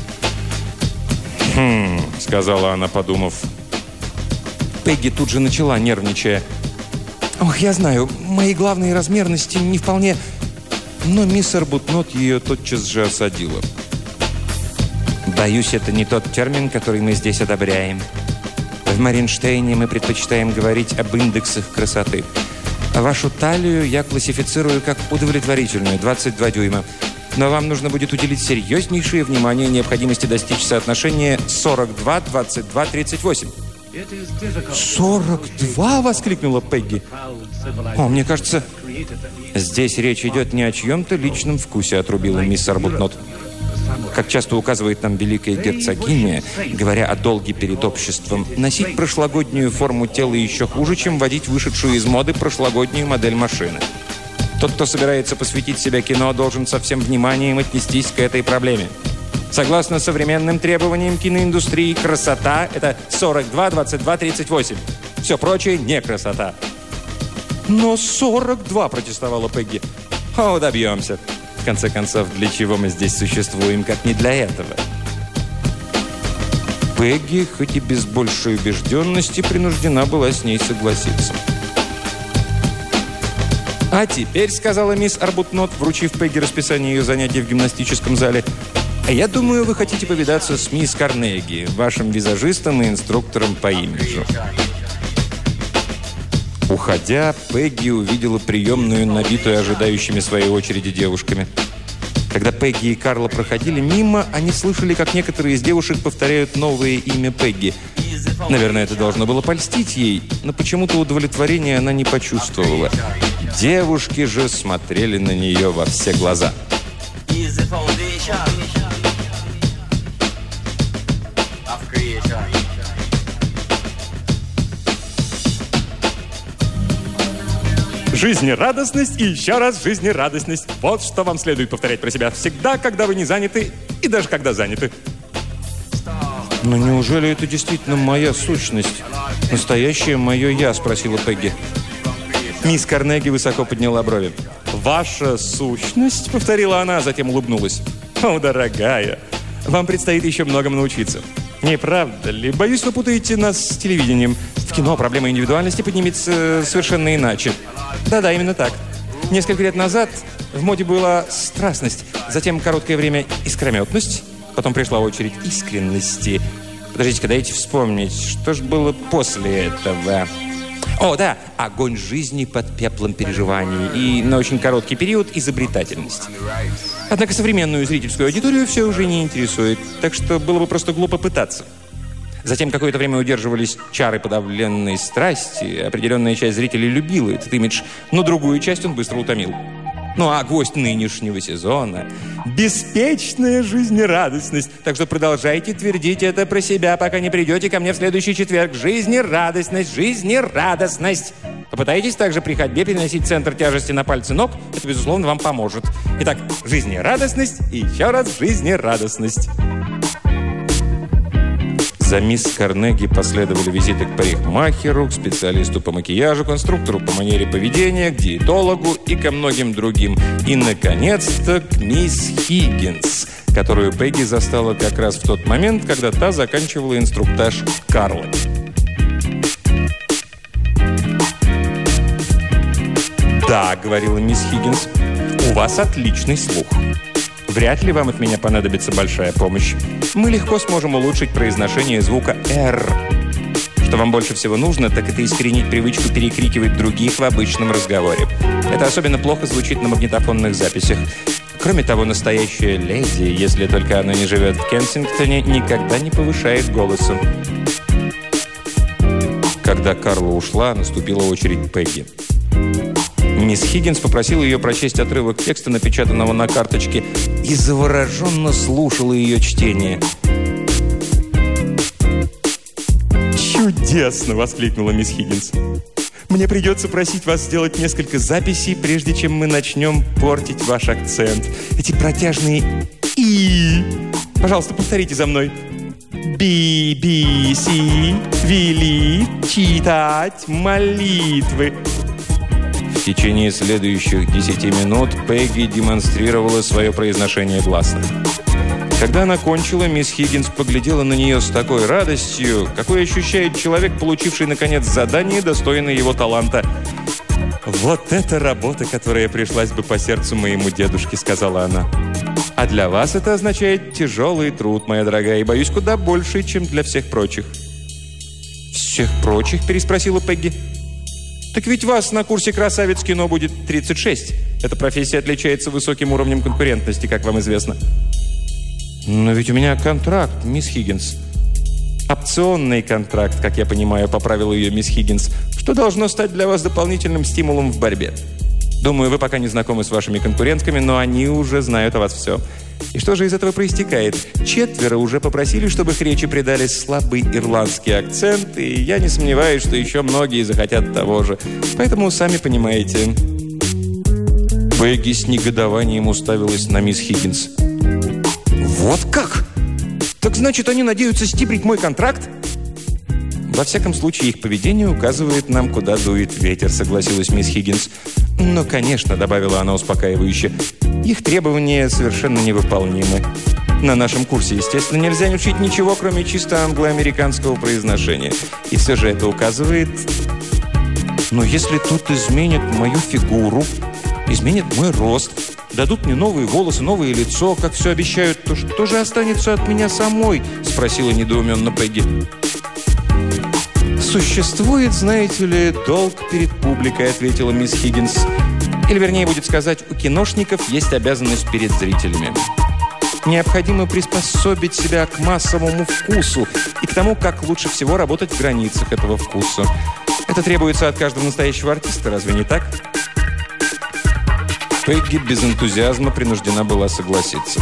S1: — сказала она, подумав. Пегги тут же начала, нервничая. «Ох, я знаю, мои главные размерности не вполне...» Но мисс Арбутнот ее тотчас же осадила. «Боюсь, это не тот термин, который мы здесь одобряем. В Маринштейне мы предпочитаем говорить об индексах красоты. Вашу талию я классифицирую как удовлетворительную, 22 дюйма. Но вам нужно будет уделить серьезнейшее внимание необходимости достичь соотношения 42, 22, 38. «42?» – воскликнула Пегги. «О, мне кажется, здесь речь идет не о чьем-то личном вкусе», – отрубила мисс Арбутнот. «Как часто указывает нам великая герцогиня, говоря о долге перед обществом, носить прошлогоднюю форму тела еще хуже, чем водить вышедшую из моды прошлогоднюю модель машины. Тот, кто собирается посвятить себя кино, должен со всем вниманием отнестись к этой проблеме. Согласно современным требованиям киноиндустрии, красота – это 42, 22, 38. Все прочее – не красота». «Но 42!» – протестовала Пегги. «О, добьемся. В конце концов, для чего мы здесь существуем, как не для этого?» Пегги, хоть и без большей убежденности, принуждена была с ней согласиться. «А теперь», – сказала мисс Арбутнот, вручив Пегги расписание ее занятий в гимнастическом зале, «я думаю, вы хотите повидаться с мисс Карнеги, вашим визажистом и инструктором по имиджу». Уходя, Пегги увидела приемную, набитую ожидающими своей очереди девушками. Когда Пегги и Карла проходили мимо, они слышали, как некоторые из девушек повторяют новое имя Пегги. Наверное, это должно было польстить ей, но почему-то удовлетворения она не почувствовала. Девушки же смотрели на нее во все глаза. Жизнерадостность и еще раз жизнерадостность. Вот что вам следует повторять про себя всегда, когда вы не заняты, и даже когда заняты. «Но неужели это действительно моя сущность? Настоящее мое я?» – спросила Пегги. Мисс Карнеги высоко подняла брови. «Ваша сущность?» – повторила она, а затем улыбнулась. «О, дорогая, вам предстоит еще многому научиться. Не правда ли? Боюсь, вы путаете нас с телевидением. В кино проблема индивидуальности поднимется совершенно иначе». Да-да, именно так. Несколько лет назад в моде была страстность, затем короткое время искрометность, потом пришла очередь искренности. Подождите-ка, дайте вспомнить, что же было после этого. О, да, огонь жизни под пеплом переживаний и на очень короткий период изобретательность. Однако современную зрительскую аудиторию все уже не интересует, так что было бы просто глупо пытаться. Затем какое-то время удерживались чары подавленной страсти. Определенная часть зрителей любила этот имидж, но другую часть он быстро утомил. Ну а гвоздь нынешнего сезона – беспечная жизнерадостность. Так что продолжайте твердить это про себя, пока не придете ко мне в следующий четверг. Жизнерадостность, жизнерадостность. Попытайтесь также при ходьбе переносить центр тяжести на пальцы ног. Это, безусловно, вам поможет. Итак, жизнерадостность и еще раз жизнерадостность. За мисс Карнеги последовали визиты к парикмахеру, к специалисту по макияжу, конструктору по манере поведения, к диетологу и ко многим другим. И, наконец-то, к мисс Хиггинс, которую Пегги застала как раз в тот момент, когда та заканчивала инструктаж Карла. «Да», — говорила мисс Хиггинс, — «у вас отличный слух. Вряд ли вам от меня понадобится большая помощь. Мы легко сможем улучшить произношение звука «Р». Что вам больше всего нужно, так это искоренить привычку перекрикивать других в обычном разговоре. Это особенно плохо звучит на магнитофонных записях. Кроме того, настоящая леди, если только она не живет в Кенсингтоне, никогда не повышает голоса». Когда Карла ушла, наступила очередь Пегги. Мисс Хиггинс попросила ее прочесть отрывок текста, напечатанного на карточке, и завороженно слушала ее чтение. «Чудесно!» — воскликнула мисс Хиггинс. «Мне придется просить вас сделать несколько записей, прежде чем мы начнем портить ваш акцент. Эти протяжные «и». Пожалуйста, повторите за мной. BBC вели читать молитвы». В течение следующих 10 минут Пегги демонстрировала свое произношение гласных. Когда она кончила, мисс Хиггинс поглядела на нее с такой радостью, какой ощущает человек, получивший, наконец, задание, достойное его таланта. «Вот это работа, которая пришлась бы по сердцу моему дедушке», — сказала она. «А для вас это означает тяжелый труд, моя дорогая, и, боюсь, куда больше, чем для всех прочих». «Всех прочих?» — переспросила Пегги. «Так ведь вас на курсе «Красавец кино» будет 36. Эта профессия отличается высоким уровнем конкурентности, как вам известно». «Но ведь у меня контракт, мисс Хиггинс». «Опционный контракт, как я понимаю», — поправила ее мисс Хиггинс, «что должно стать для вас дополнительным стимулом в борьбе. Думаю, вы пока не знакомы с вашими конкурентками, но они уже знают о вас все. И что же из этого проистекает? 4 уже попросили, чтобы их речи придали слабый ирландский акцент, и я не сомневаюсь, что еще многие захотят того же. Поэтому, сами понимаете». Пегги с негодованием уставилась на мисс Хиггинс. «Вот как? Так значит, они надеются стибрить мой контракт?» «Во всяком случае, их поведение указывает нам, куда дует ветер», — согласилась мисс Хиггинс. «Но, конечно», — добавила она успокаивающе, — «их требования совершенно невыполнимы. На нашем курсе, естественно, нельзя не учить ничего, кроме чисто англо-американского произношения. И все же это указывает... Но если тут изменят мою фигуру, изменят мой рост, дадут мне новые волосы, новое лицо, как все обещают, то что же останется от меня самой?» — спросила недоуменно Пегги. «Существует, знаете ли, долг перед публикой», — ответила мисс Хиггинс. «Или, вернее, будет сказать, у киношников есть обязанность перед зрителями. Необходимо приспособить себя к массовому вкусу и к тому, как лучше всего работать в границах этого вкуса. Это требуется от каждого настоящего артиста, разве не так?» Пегги без энтузиазма принуждена была согласиться.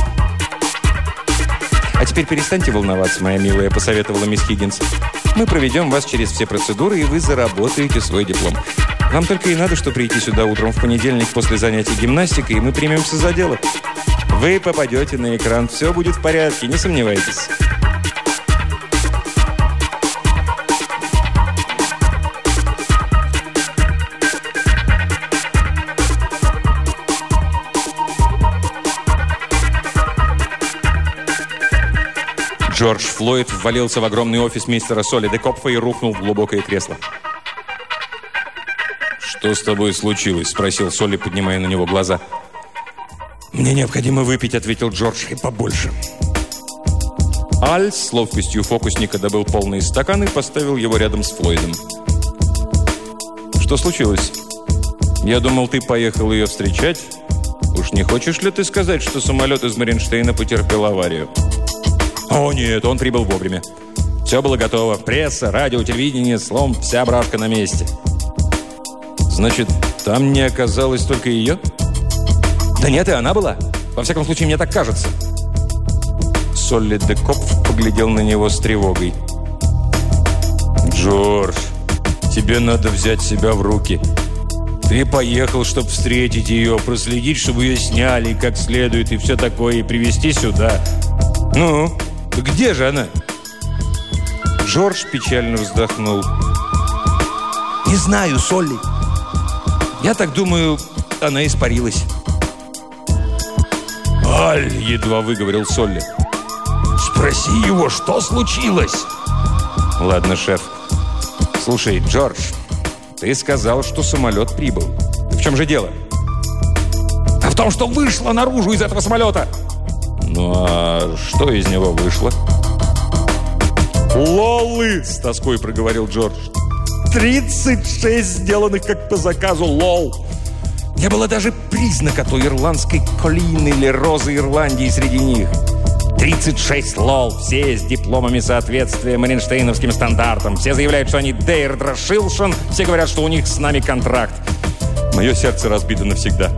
S1: «А теперь перестаньте волноваться, моя милая», — посоветовала мисс Хиггинс. «Мы проведем вас через все процедуры, и вы заработаете свой диплом. Вам только и надо, что прийти сюда утром в понедельник после занятий гимнастикой, и мы примемся за дело. Вы попадете на экран, все будет в порядке, не сомневайтесь». Джордж Флойд ввалился в огромный офис мистера Солли де Копфа и рухнул в глубокое кресло. «Что с тобой случилось?» – спросил Солли, поднимая на него глаза. «Мне необходимо выпить», – ответил Джордж, – «и побольше». Аль с ловкостью фокусника добыл полный стакан и поставил его рядом с Флойдом. «Что случилось? Я думал, ты поехал ее встречать. Уж не хочешь ли ты сказать, что самолет из Маринштейна потерпел аварию?» «О, нет, он прибыл вовремя. Все было готово. Пресса, радио, телевидение, словом, вся бравка на месте». «Значит, там не оказалось только ее?» «Да нет, и она была. Во всяком случае, мне так кажется». Солли де Копф поглядел на него с тревогой. «Джордж, тебе надо взять себя в руки. Ты поехал, чтобы встретить ее, проследить, чтобы ее сняли как следует и все такое, и привезти сюда. Ну, где же она?» Джордж печально вздохнул. «Не знаю, Солли. Я так думаю, она испарилась». «Аль!» – едва выговорил Солли. «Спроси его, что случилось?» «Ладно, шеф. Слушай, Джордж, ты сказал, что самолет прибыл. В чем же дело?» «А в том, что вышло наружу из этого самолета!» «Ну, а что из него вышло?» «Лолы!» – с тоской проговорил Джордж. 36 сделанных как по заказу лол. Не было даже признака той ирландской колины или розы Ирландии среди них. 36 лол, все с дипломами соответствия маринштейновским стандартам. Все заявляют, что они Дейрдра Шилшон, все говорят, что у них с нами контракт. Мое сердце разбито навсегда.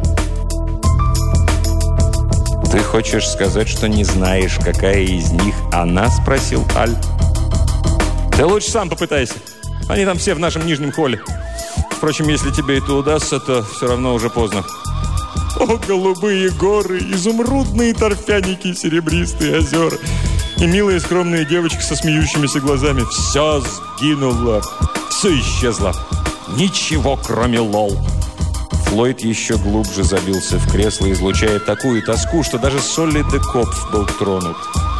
S1: «Ты хочешь сказать, что не знаешь, какая из них она?» – спросил Аль. «Ты лучше сам попытайся. Они там все в нашем нижнем холле. Впрочем, если тебе это удастся, то все равно уже поздно». О, голубые горы, изумрудные торфяники, серебристые озера и милые скромные девочки со смеющимися глазами. Все сгинуло, все исчезло. Ничего, кроме лол. Флойд еще глубже забился в кресло, излучая такую тоску, что даже Солли де Копф был тронут.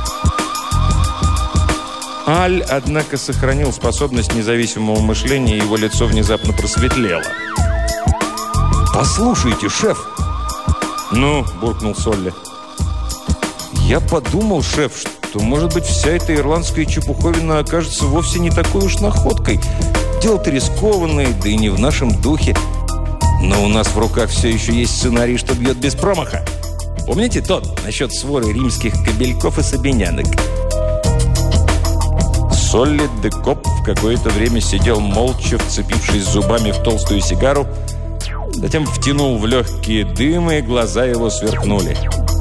S1: Аль, однако, сохранил способность независимого мышления, и его лицо внезапно просветлело. «Послушайте, шеф!» «Ну?» – буркнул Солли. «Я подумал, шеф, что, может быть, вся эта ирландская чепуховина окажется вовсе не такой уж находкой. Дело-то рискованное, да и не в нашем духе. Но у нас в руках все еще есть сценарий, что бьет без промаха. Помните тот насчет своры римских кобельков и собинянок?» Солли де Коп в какое-то время сидел молча, вцепившись зубами в толстую сигару, затем втянул в легкие дымы, и глаза его сверкнули.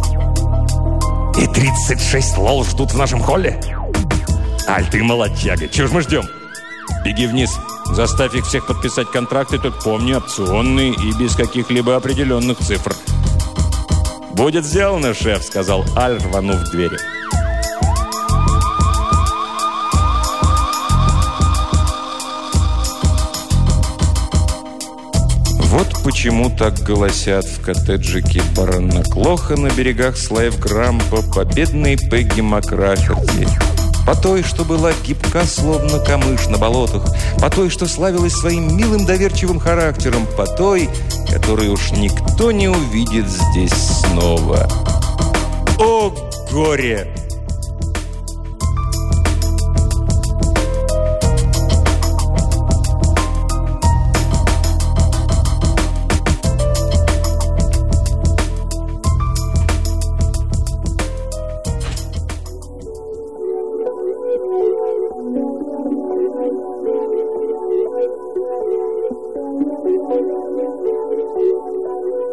S1: «И 36 лол ждут в нашем холле? Аль, ты молодчага, чего ж мы ждем? Беги вниз, заставь их всех подписать контракты, тут помни, опционные и без каких-либо определенных цифр». «Будет сделано, шеф», — сказал Аль, рванув к двери. Вот почему так голосят в коттеджике Баранаклоха на берегах Слайв-Грампа по бедной Пегги Макраферти. По той, что была гибка, словно камыш на болотах. По той, что славилась своим милым доверчивым характером. По той, которую уж никто не увидит здесь снова. О, горе!